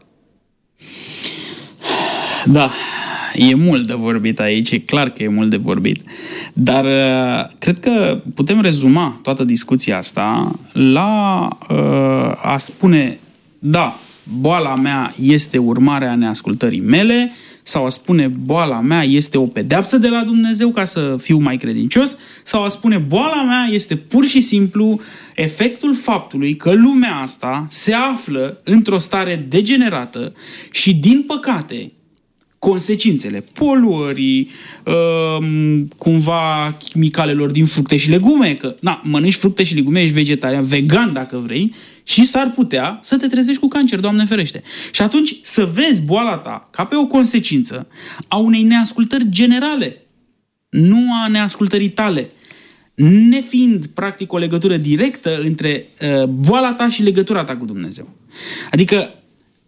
Da, e mult de vorbit aici, e clar că e mult de vorbit. Dar cred că putem rezuma toată discuția asta la uh, a spune, da, boala mea este urmarea neascultării mele, sau a spune boala mea este o pedeapsă de la Dumnezeu ca să fiu mai credincios, sau a spune boala mea este pur și simplu efectul faptului că lumea asta se află într-o stare degenerată și, din păcate, consecințele poluării, um, cumva chimicalelor din fructe și legume, că na, mănânci fructe și legume, ești vegetarian, vegan dacă vrei, și s-ar putea să te trezești cu cancer, Doamne ferește. Și atunci să vezi boala ta ca pe o consecință a unei neascultări generale, nu a neascultării tale, nefiind practic o legătură directă între uh, boala ta și legătura ta cu Dumnezeu. Adică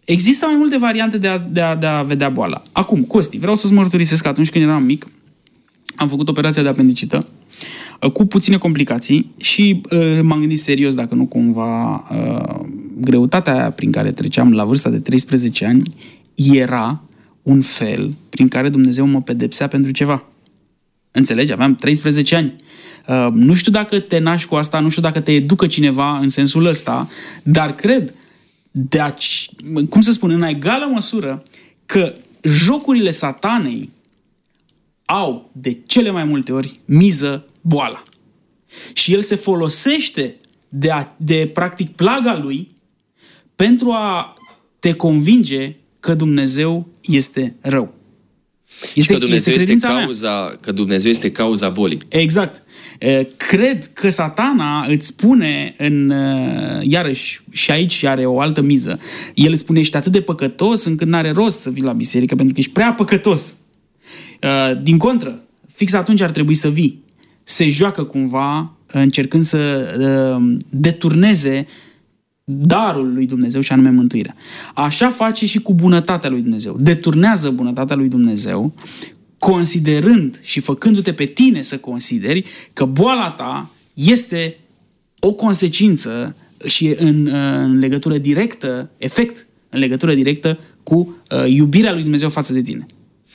Există mai multe variante de a, de a, de a vedea boala. Acum, Costi, vreau să-ți mărturisesc că atunci când eram mic, am făcut operația de apendicită cu puține complicații și uh, m-am gândit serios dacă nu cumva uh, greutatea aia prin care treceam la vârsta de treisprezece ani era un fel prin care Dumnezeu mă pedepsea pentru ceva. Înțelegi? Aveam treisprezece ani. Uh, nu știu dacă te naști cu asta, nu știu dacă te educă cineva în sensul ăsta, dar cred, de aci, cum să spun, în egală măsură, că jocurile satanei au de cele mai multe ori miză boala. Și el se folosește de, a, de practic plaga lui pentru a te convinge că Dumnezeu este rău. Este, și că Dumnezeu este, este cauza, că Dumnezeu este cauza bolii. Exact. Cred că Satana îți spune în, iarăși, și aici are o altă miză. El îți spune, ești atât de păcătos încât n-are rost să vii la biserică pentru că ești prea păcătos. Din contră, fix atunci ar trebui să vii. Se joacă cumva încercând să deturneze darul lui Dumnezeu și anume mântuirea. Așa face și cu bunătatea lui Dumnezeu. Deturnează bunătatea lui Dumnezeu, considerând și făcându-te pe tine să consideri că boala ta este o consecință și în, în legătură directă, efect, în legătură directă cu uh, iubirea lui Dumnezeu față de tine.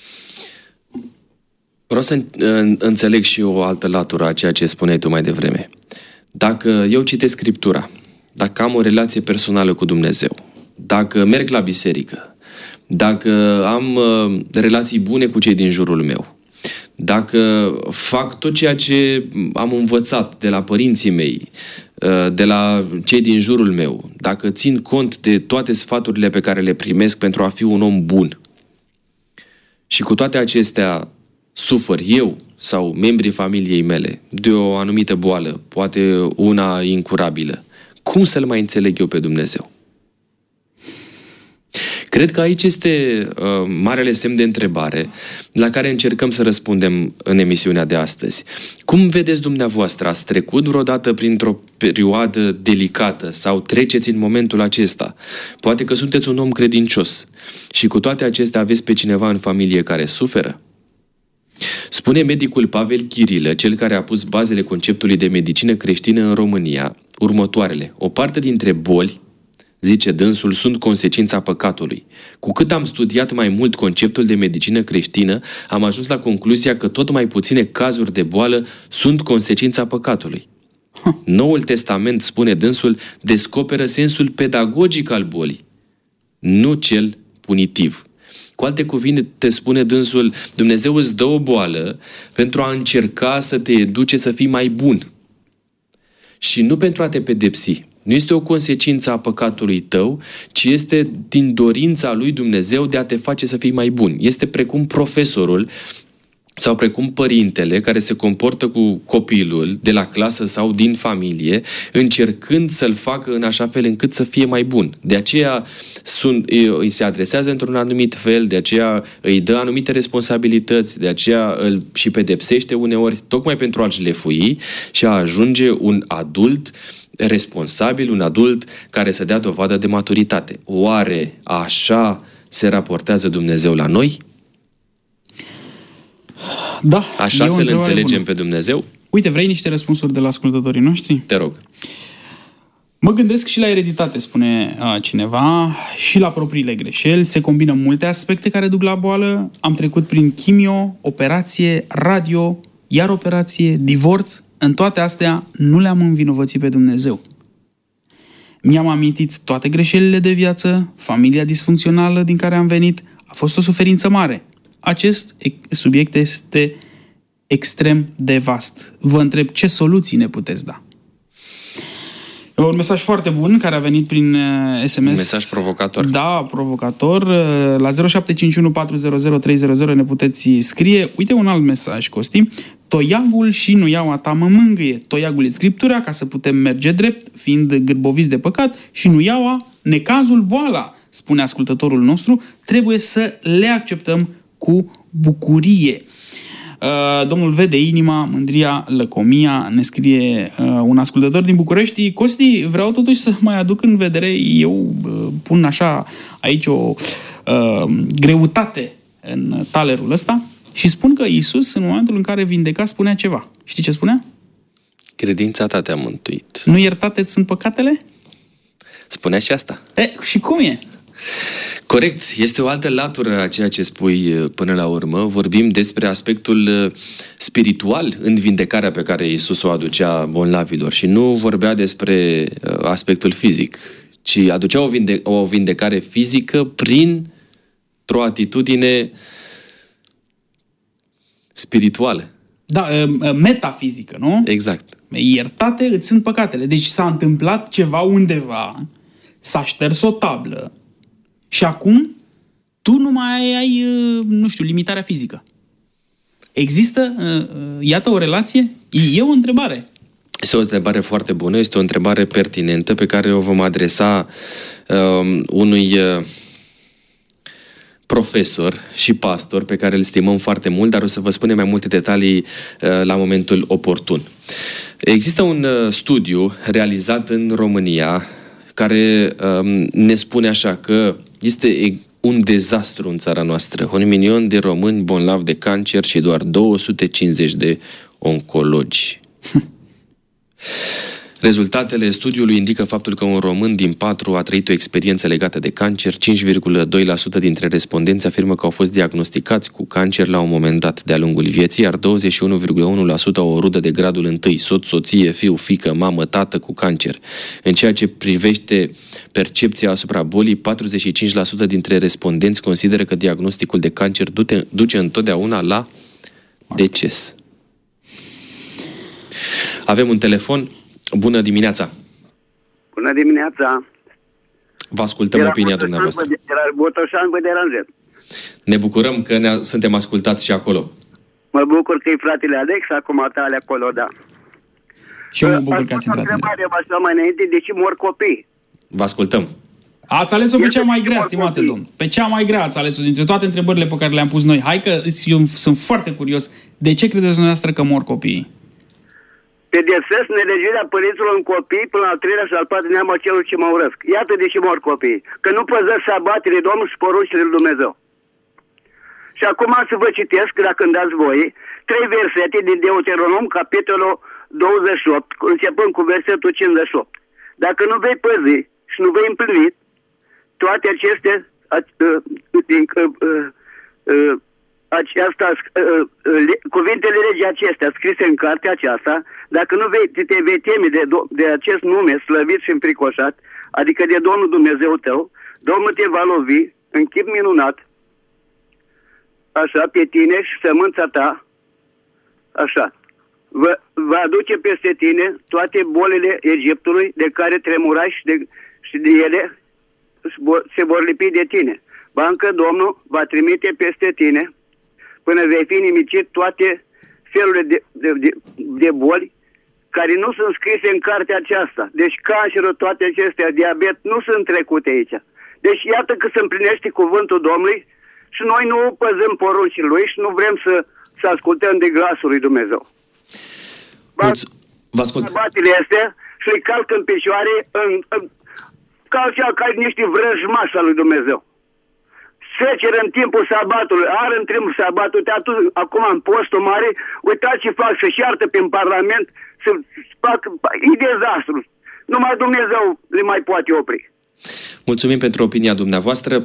Vreau să înțeleg și o altă latură a ceea ce spuneai tu mai devreme. Dacă eu citesc Scriptura, dacă am o relație personală cu Dumnezeu, dacă merg la biserică, dacă am uh, relații bune cu cei din jurul meu, dacă fac tot ceea ce am învățat de la părinții mei, uh, de la cei din jurul meu, dacă țin cont de toate sfaturile pe care le primesc pentru a fi un om bun și cu toate acestea sufăr eu sau membrii familiei mele de o anumită boală, poate una incurabilă, cum să-L mai înțeleg eu pe Dumnezeu? Cred că aici este uh, marele semn de întrebare la care încercăm să răspundem în emisiunea de astăzi. Cum vedeți dumneavoastră? Ați trecut vreodată printr-o perioadă delicată sau treceți în momentul acesta? Poate că sunteți un om credincios și cu toate acestea aveți pe cineva în familie care suferă? Spune medicul Pavel Chirilă, cel care a pus bazele conceptului de medicină creștină în România, următoarele. O parte dintre boli, zice dânsul, sunt consecința păcatului. Cu cât am studiat mai mult conceptul de medicină creștină, am ajuns la concluzia că tot mai puține cazuri de boală sunt consecința păcatului. Noul Testament, spune dânsul, descoperă sensul pedagogic al bolii, nu cel punitiv. Cu alte cuvinte, spune dânsul, Dumnezeu îți dă o boală pentru a încerca să te educe să fii mai bun și nu pentru a te pedepsi. Nu este o consecință a păcatului tău, ci este din dorința lui Dumnezeu de a te face să fii mai bun. Este precum profesorul sau precum părintele care se comportă cu copilul de la clasă sau din familie, încercând să-l facă în așa fel încât să fie mai bun. De aceea sunt, îi se adresează într-un anumit fel, de aceea îi dă anumite responsabilități, de aceea îl și pedepsește uneori, tocmai pentru a-l șlefui și a ajunge un adult responsabil, un adult care să dea dovadă de maturitate. Oare așa se raportează Dumnezeu la noi? Da. Așa să-L înțelegem bună. Pe Dumnezeu? Uite, vrei niște răspunsuri de la ascultătorii noștri? Te rog. Mă gândesc și la ereditate, spune a, cineva, și la propriile greșeli. Se combină multe aspecte care duc la boală. Am trecut prin chimio, operație, radio, iar operație, divorț. În toate astea nu le-am învinovățit pe Dumnezeu. Mi-am amintit toate greșelile de viață, familia disfuncțională din care am venit. A fost o suferință mare. Acest subiect este extrem de vast. Vă întreb ce soluții ne puteți da. Un mesaj foarte bun care a venit prin S M S. Un mesaj provocator. Da, provocator. La zero șapte cinci unu patru zero zero trei zero zero ne puteți scrie. Uite un alt mesaj, Costi. Toiagul și nuiaua ta mă mângâie. Toiagul e Scriptura ca să putem merge drept, fiind gârboviți de păcat, și nuiaua, necazul, boala, spune ascultătorul nostru, trebuie să le acceptăm cu bucurie. Uh, domnul vede inima, mândria, lăcomia, ne scrie uh, un ascultător din București. Costi, vreau totuși să mai aduc în vedere, eu uh, pun așa aici o uh, greutate în talerul ăsta și spun că Iisus, în momentul în care vindeca, spunea ceva. Știi ce spunea? Credința ta te-a mântuit. Nu iertate sunt păcatele? Spunea și asta. E, și cum e? Corect. Este o altă latură a ceea ce spui până la urmă. Vorbim despre aspectul spiritual în vindecarea pe care Iisus o aducea bolnavilor și nu vorbea despre aspectul fizic, ci aducea o, vinde- o vindecare fizică printr-o atitudine spirituală. Da, metafizică, nu? Exact. Iertate îți sunt păcatele. Deci s-a întâmplat ceva undeva, s-a șters o tablă și acum tu nu mai ai, nu știu, limitarea fizică. Există, iată, o relație? E o întrebare. Este o întrebare foarte bună, este o întrebare pertinentă pe care o vom adresa uh, unui uh, profesor și pastor pe care îl stimăm foarte mult, dar o să vă spunem mai multe detalii uh, la momentul oportun. Există un uh, studiu realizat în România care uh, ne spune așa că este un dezastru în țara noastră. Un milion de români bolnavi de cancer și doar două sute cincizeci de oncologi. Rezultatele studiului indică faptul că un român din patru a trăit o experiență legată de cancer. cinci virgulă doi la sută dintre respondenți afirmă că au fost diagnosticați cu cancer la un moment dat de-a lungul vieții, iar douăzeci și unu virgulă unu la sută au o rudă de gradul întâi, soț, soție, fiu, fiică, mamă, tată cu cancer. În ceea ce privește percepția asupra bolii, patruzeci și cinci la sută dintre respondenți consideră că diagnosticul de cancer duce, duce întotdeauna la deces. Avem un telefon. Bună dimineața! Bună dimineața! Vă ascultăm de opinia dumneavoastră. De la Botoșan vă deranjez. Ne bucurăm că ne suntem ascultați și acolo. Mă bucur că e fratele Alex, acum tale acolo, da. Și eu mă bucur că ați intrat. Am o mai înainte, de ce mor copii? Vă ascultăm. Ați ales-o pe cea mai grea, stimate domn. Pe cea mai grea ați ales-o dintre toate întrebările pe care le-am pus noi. Hai că eu sunt foarte curios. De ce credeți dumneavoastră că mor copiii? Pedepsesc nelegiuirea părinților în copii până al treilea și al patrulea neam a celor ce mă urăsc. Iată de ce mor copiii. Că nu păzesc sabatele Domnului și poruncile lui Dumnezeu. Și acum să vă citesc, dacă îmi dați voie, trei versete din Deuteronom, capitolul douăzeci și opt, începând cu versetul cincizeci și opt. Dacă nu vei păzi și nu vei împlini toate aceste din, uh, uh, uh, aceasta, uh, uh, cuvintele legii acestea scrise în cartea aceasta, dacă nu vei, te vei teme de, de acest nume slăvit și înfricoșat, adică de Domnul Dumnezeu tău, Domnul te va lovi în chip minunat, așa, pe tine și sămânța ta, așa, vă, va aduce peste tine toate bolile Egiptului de care tremurai și de, și de ele se vor lipi de tine. Ba încă Domnul va trimite peste tine până vei fi nimicit toate felurile de, de, de, de boli care nu sunt scrise în cartea aceasta. Deci cancerul, toate acestea, diabet, nu sunt trecute aici. Deci iată că se împlinește cuvântul Domnului și noi nu păzăm poruncile Lui și nu vrem să, să ascultăm de glasul lui Dumnezeu. Vă ascult. Batile astea și le calc în picioare în, în, ca așa, ca niște vrăjmași al lui Dumnezeu. Seceră în timpul sabatului, are în timpul sabatului, atunci, acum în postul mare, uitați ce fac, să-și iartă prin Parlament, să fac, e dezastru. Numai Dumnezeu le mai poate opri. Mulțumim pentru opinia dumneavoastră.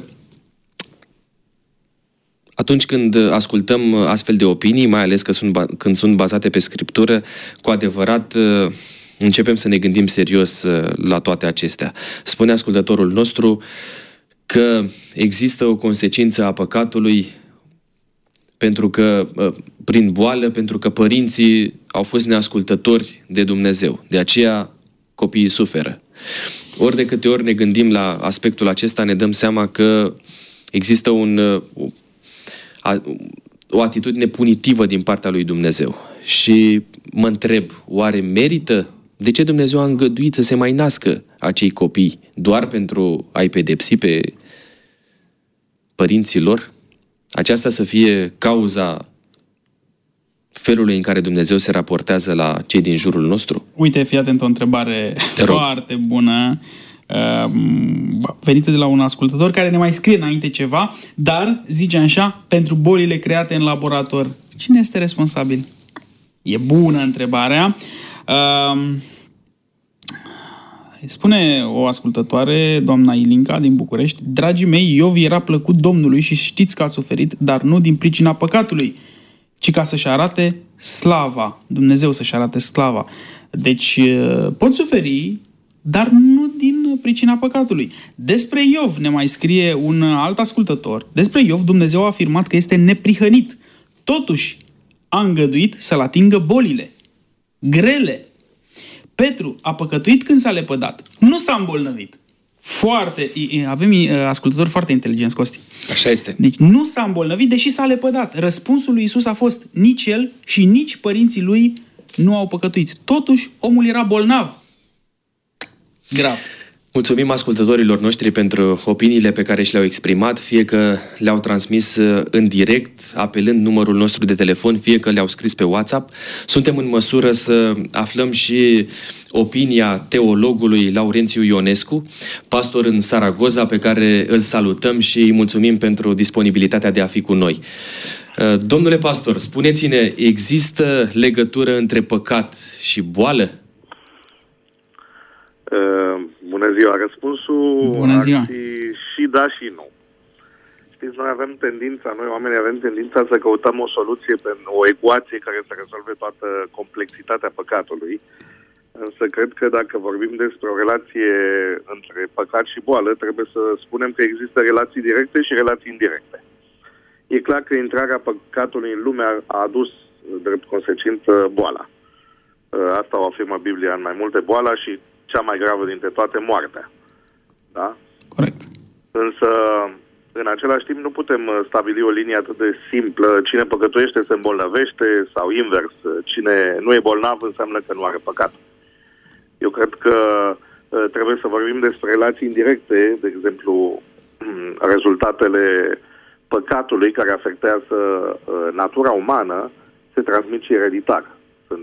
Atunci când ascultăm astfel de opinii, mai ales că sunt, când sunt bazate pe Scriptură, cu adevărat începem să ne gândim serios la toate acestea. Spune ascultătorul nostru că există o consecință a păcatului pentru că, prin boală, pentru că părinții au fost neascultători de Dumnezeu. De aceea copiii suferă. Ori de câte ori ne gândim la aspectul acesta, ne dăm seama că există un, o, o atitudine punitivă din partea lui Dumnezeu. Și mă întreb, oare merită? De ce Dumnezeu a îngăduit să se mai nască acei copii? Doar pentru a-i pedepsi pe părinții lor? Aceasta să fie cauza felului în care Dumnezeu se raportează la cei din jurul nostru? Uite, fii atent, o întrebare foarte bună, venită de la un ascultător care ne mai scrie înainte ceva, dar zice așa: pentru bolile create în laborator, cine este responsabil? E bună întrebarea. Spune o ascultătoare, doamna Ilinca din București: dragii mei, Iov era plăcut Domnului și știți că a suferit, dar nu din pricina păcatului, ci ca să-și arate slava, Dumnezeu să-și arate slava. Deci pot suferi, dar nu din pricina păcatului. Despre Iov ne mai scrie un alt ascultător. Despre Iov, Dumnezeu a afirmat că este neprihănit. Totuși, a îngăduit să-l atingă bolile grele. Petru a păcătuit când s-a lepădat. Nu s-a îmbolnăvit. Foarte, avem ascultători foarte inteligenți, Costi. Așa este. Deci nu s-a îmbolnăvit, deși s-a lepădat. Răspunsul lui Iisus a fost: nici el și nici părinții lui nu au păcătuit. Totuși, omul era bolnav. Grav. Mulțumim ascultătorilor noștri pentru opiniile pe care și le-au exprimat, fie că le-au transmis în direct, apelând numărul nostru de telefon, fie că le-au scris pe WhatsApp. Suntem în măsură să aflăm și opinia teologului Laurențiu Ionescu, pastor în Saragoza, pe care îl salutăm și îi mulțumim pentru disponibilitatea de a fi cu noi. Domnule pastor, spuneți-ne, există legătură între păcat și boală? Uh, bună ziua! Răspunsul Bună ziua. ar fi și da și nu. Știți, noi avem tendința, noi oamenii avem tendința să căutăm o soluție, o ecuație care să rezolve toată complexitatea păcatului. Însă cred că dacă vorbim despre o relație între păcat și boală, trebuie să spunem că există relații directe și relații indirecte. E clar că intrarea păcatului în lume a adus drept consecință boala. Uh, asta o afirmă Biblia în mai multe, boala și cea mai gravă dintre toate, moartea. Da? Corect. Însă, în același timp, nu putem stabili o linie atât de simplă: cine păcătuiește se îmbolnăvește, sau invers, cine nu e bolnav înseamnă că nu are păcat. Eu cred că trebuie să vorbim despre relații indirecte, de exemplu, rezultatele păcatului care afectează natura umană se transmit și ereditar. Sunt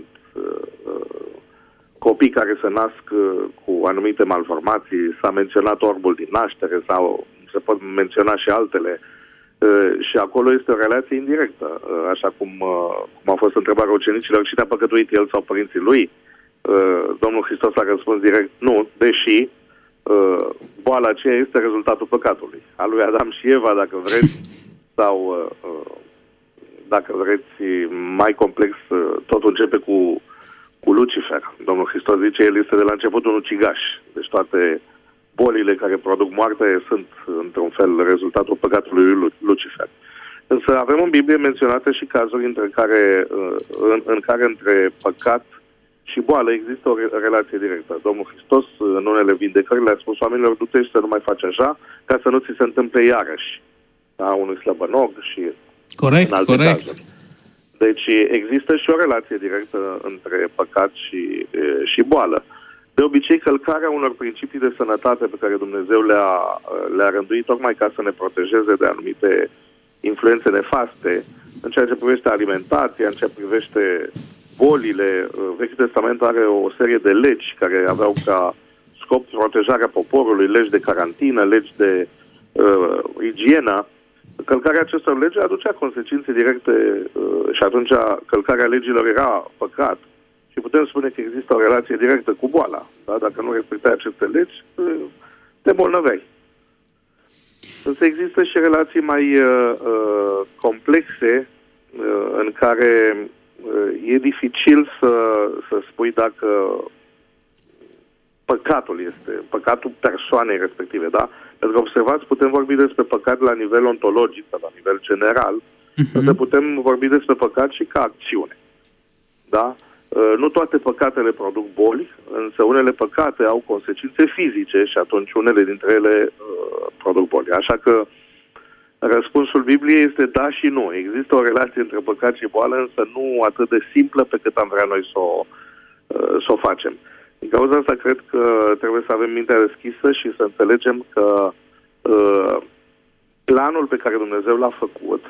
copii care se nasc cu anumite malformații, s-a menționat orbul din naștere sau se pot menționa și altele, și acolo este o relație indirectă, așa cum, cum a fost întrebarea ucenicilor: cine a păcătuit, el sau părinții lui? Domnul Hristos a răspuns direct: nu, deși boala aceea este rezultatul păcatului, a lui Adam și Eva, dacă vreți, sau dacă vreți mai complex, totul începe cu cu Lucifer. Domnul Hristos zice, el este de la început un ucigaș. Deci toate bolile care produc moarte sunt, într-un fel, rezultatul păcatului lui Lucifer. Însă avem în Biblie menționate și cazuri între care, în, în care între păcat și boală există o relație directă. Domnul Hristos, în unele vindecări, le-a spus oamenilor: du-te și să nu mai faci așa, ca să nu ți se întâmple iarăși. Da, unui slăbănog și corect, în alte corect. cazuri. Deci există și o relație directă între păcat și, și boală. De obicei, călcarea unor principii de sănătate pe care Dumnezeu le-a, le-a rânduit tocmai ca să ne protejeze de anumite influențe nefaste, în ceea ce privește alimentația, în ceea ce privește bolile. Vechiul Testament are o serie de legi care aveau ca scop protejarea poporului, legi de carantină, legi de uh, igienă. Călcarea acestor legi aducea consecințe directe uh, și atunci călcarea legilor era păcat și putem spune că există o relație directă cu boala. Da? Dacă nu respectai aceste legi, uh, te bolnăveai. Însă există și relații mai uh, uh, complexe uh, în care uh, e dificil să, să spui dacă păcatul este, păcatul persoanei respective, da? Pentru că, observați, putem vorbi despre păcat la nivel ontologic, la nivel general, uh-huh. Însă putem vorbi despre păcat și ca acțiune. Da? Uh, nu toate păcatele produc boli, însă unele păcate au consecințe fizice și atunci unele dintre ele uh, produc boli. Așa că răspunsul Bibliei este da și nu. Există o relație între păcat și boală, însă nu atât de simplă pe cât am vrea noi să o, uh, să o facem. Din cauza asta cred că trebuie să avem mintea deschisă și să înțelegem că uh, planul pe care Dumnezeu l-a făcut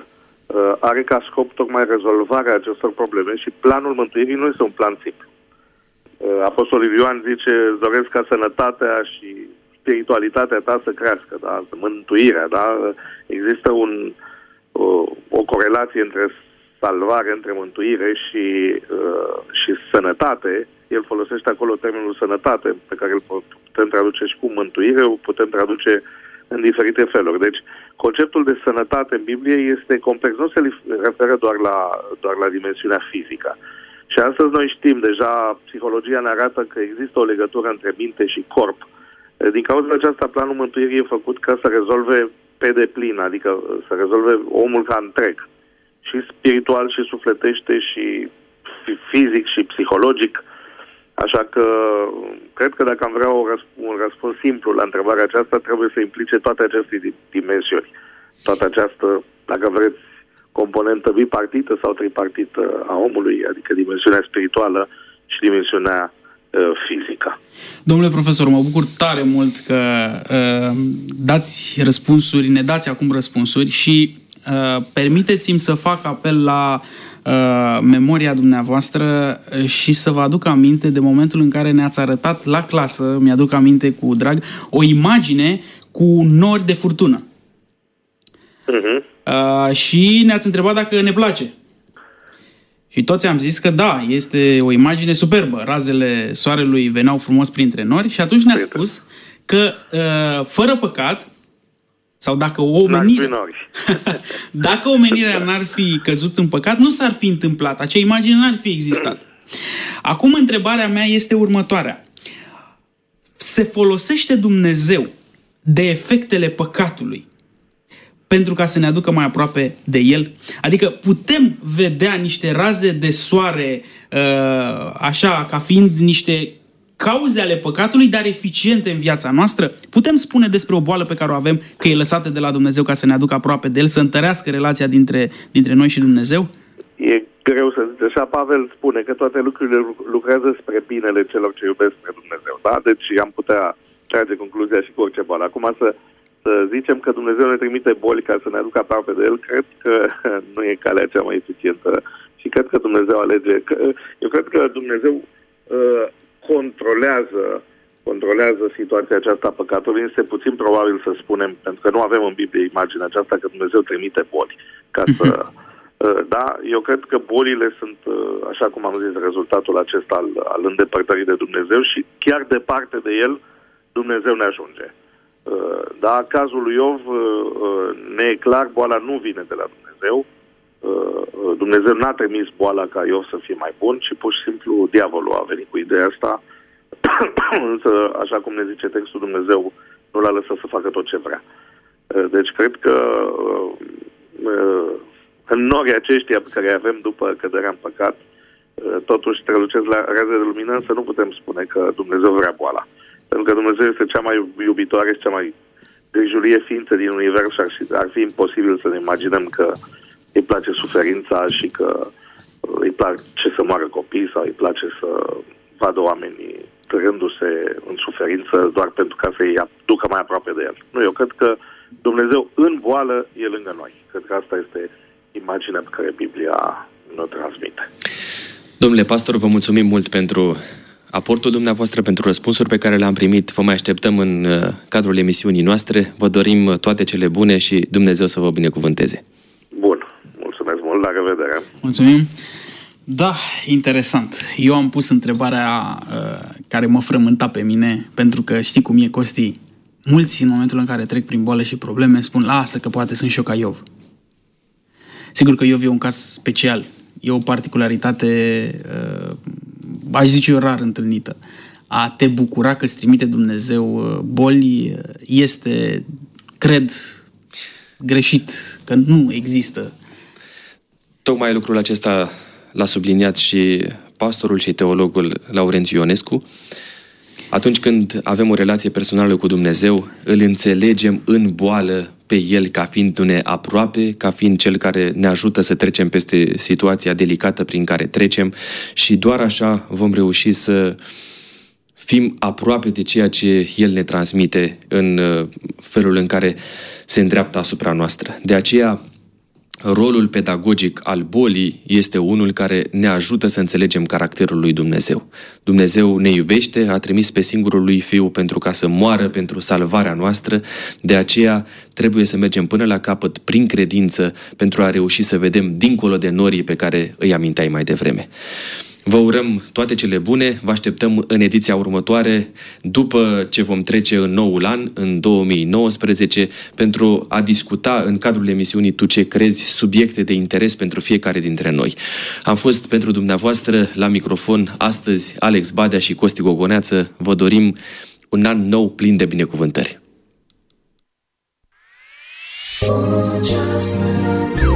are ca scop tocmai rezolvarea acestor probleme și planul mântuirii nu este un plan simplu. Apostolul Ioan zice, îți doresc ca sănătatea și spiritualitatea ta să crească, da? Mântuirea, da? Există un, o, o corelație între salvare, între mântuire și, uh, și sănătate. El folosește acolo termenul sănătate, pe care îl putem traduce și cu mântuire, o putem traduce în diferite feluri. Deci, conceptul de sănătate în Biblie este complex, nu se referă doar la, doar la dimensiunea fizică. Și astăzi noi știm, deja psihologia ne arată că există o legătură între minte și corp. Din cauza aceasta, planul mântuirii e făcut ca să rezolve pe deplin, adică să rezolve omul ca întreg. Și spiritual, și sufletește, și fizic, și psihologic. Așa că cred că dacă am vrea o răsp- un răspuns simplu la întrebarea aceasta, trebuie să implice toate aceste dimensiuni. Toată această, dacă vreți, componentă bipartită sau tripartită a omului, adică dimensiunea spirituală și dimensiunea uh, fizică. Domnule profesor, mă bucur tare mult că uh, dați răspunsuri, ne dați acum răspunsuri și uh, permiteți-mi să fac apel la uh, memoria dumneavoastră și să vă aduc aminte de momentul în care ne-ați arătat la clasă, mi-aduc aminte cu drag, o imagine cu nori de furtună. Uh-huh. Uh, și ne-ați întrebat dacă ne place. Și toți am zis că da, este o imagine superbă. Razele soarelui veneau frumos printre nori și atunci ne-a spus că uh, fără păcat, sau dacă o omenire, dacă omenirea n-ar fi căzut în păcat, nu s-ar fi întâmplat. Acea imagine n-ar fi existat. Acum întrebarea mea este următoarea. Se folosește Dumnezeu de efectele păcatului pentru ca să ne aducă mai aproape de El? Adică putem vedea niște raze de soare așa, ca fiind niște cauze ale păcatului, dar eficiente în viața noastră? Putem spune despre o boală pe care o avem că e lăsată de la Dumnezeu ca să ne aducă aproape de El, să întărească relația dintre, dintre noi și Dumnezeu? E greu să zice. Așa Pavel spune că toate lucrurile lucrează spre binele celor ce iubesc spre Dumnezeu. Da? Deci am putea trage concluzia și cu orice boală. Acum să Să zicem că Dumnezeu ne trimite boli ca să ne aducă aproape de El, cred că nu e calea cea mai eficientă și cred că Dumnezeu alege. Eu cred că Dumnezeu uh, controlează, controlează situația aceasta a păcatului. Este puțin probabil să spunem, pentru că nu avem în Biblie imaginea aceasta că Dumnezeu trimite boli. Ca să, uh, da, eu cred că bolile sunt, uh, așa cum am zis, rezultatul acesta al, al îndepărtării de Dumnezeu și chiar departe de El Dumnezeu ne ajunge. Da, cazul lui Iov ne e clar, boala nu vine de la Dumnezeu. Dumnezeu n-a trimis boala ca Iov să fie mai bun, ci pur și simplu diavolul a venit cu ideea asta. Însă, așa cum ne zice textul, Dumnezeu nu l-a lăsat să facă tot ce vrea. Deci cred că în norii aceștia pe care îi avem după căderea în păcat, totuși strălucesc la raze de lumină, însă nu putem spune că Dumnezeu vrea boala. Pentru că Dumnezeu este cea mai iubitoare și cea mai grijulie ființă din univers și ar, ar fi imposibil să ne imaginăm că îi place suferința și că îi place să moară copii sau îi place să vadă oamenii trăgându-se în suferință doar pentru ca să-i aducă mai aproape de El. Nu, eu cred că Dumnezeu în boală e lângă noi. Cred că asta este imaginea pe care Biblia ne transmite. Domnule pastor, vă mulțumim mult pentru aportul dumneavoastră, pentru răspunsuri pe care le-am primit. Vă mai așteptăm în cadrul emisiunii noastre. Vă dorim toate cele bune și Dumnezeu să vă binecuvânteze. Bun. Mulțumesc mult. La revedere. Mulțumim. Da, interesant. Eu am pus întrebarea uh, care mă frământa pe mine, pentru că știi cum e, Costi, mulți în momentul în care trec prin boală și probleme spun, lasă că poate sunt și eu ca Iov. Sigur că Iov e un caz special. E o particularitate, uh, aș zice eu, rar întâlnită. A te bucura că îți trimite Dumnezeu boli este, cred, greșit, că nu există. Tocmai lucrul acesta l-a subliniat și pastorul și teologul Laurențiu Ionescu. Atunci când avem o relație personală cu Dumnezeu, îl înțelegem în boală pe El ca fiindu-ne aproape, ca fiind Cel care ne ajută să trecem peste situația delicată prin care trecem și doar așa vom reuși să fim aproape de ceea ce El ne transmite în felul în care se îndreaptă asupra noastră. De aceea, rolul pedagogic al bolii este unul care ne ajută să înțelegem caracterul lui Dumnezeu. Dumnezeu ne iubește, a trimis pe singurul lui Fiu pentru ca să moară pentru salvarea noastră, de aceea trebuie să mergem până la capăt prin credință pentru a reuși să vedem dincolo de norii pe care îi aminteai mai devreme. Vă urăm toate cele bune, vă așteptăm în ediția următoare, după ce vom trece în noul an, în două mii nouăsprezece, pentru a discuta în cadrul emisiunii Tu ce crezi, subiecte de interes pentru fiecare dintre noi. Am fost pentru dumneavoastră la microfon astăzi Alex Badea și Costi Gogoneață. Vă dorim un an nou plin de binecuvântări. Just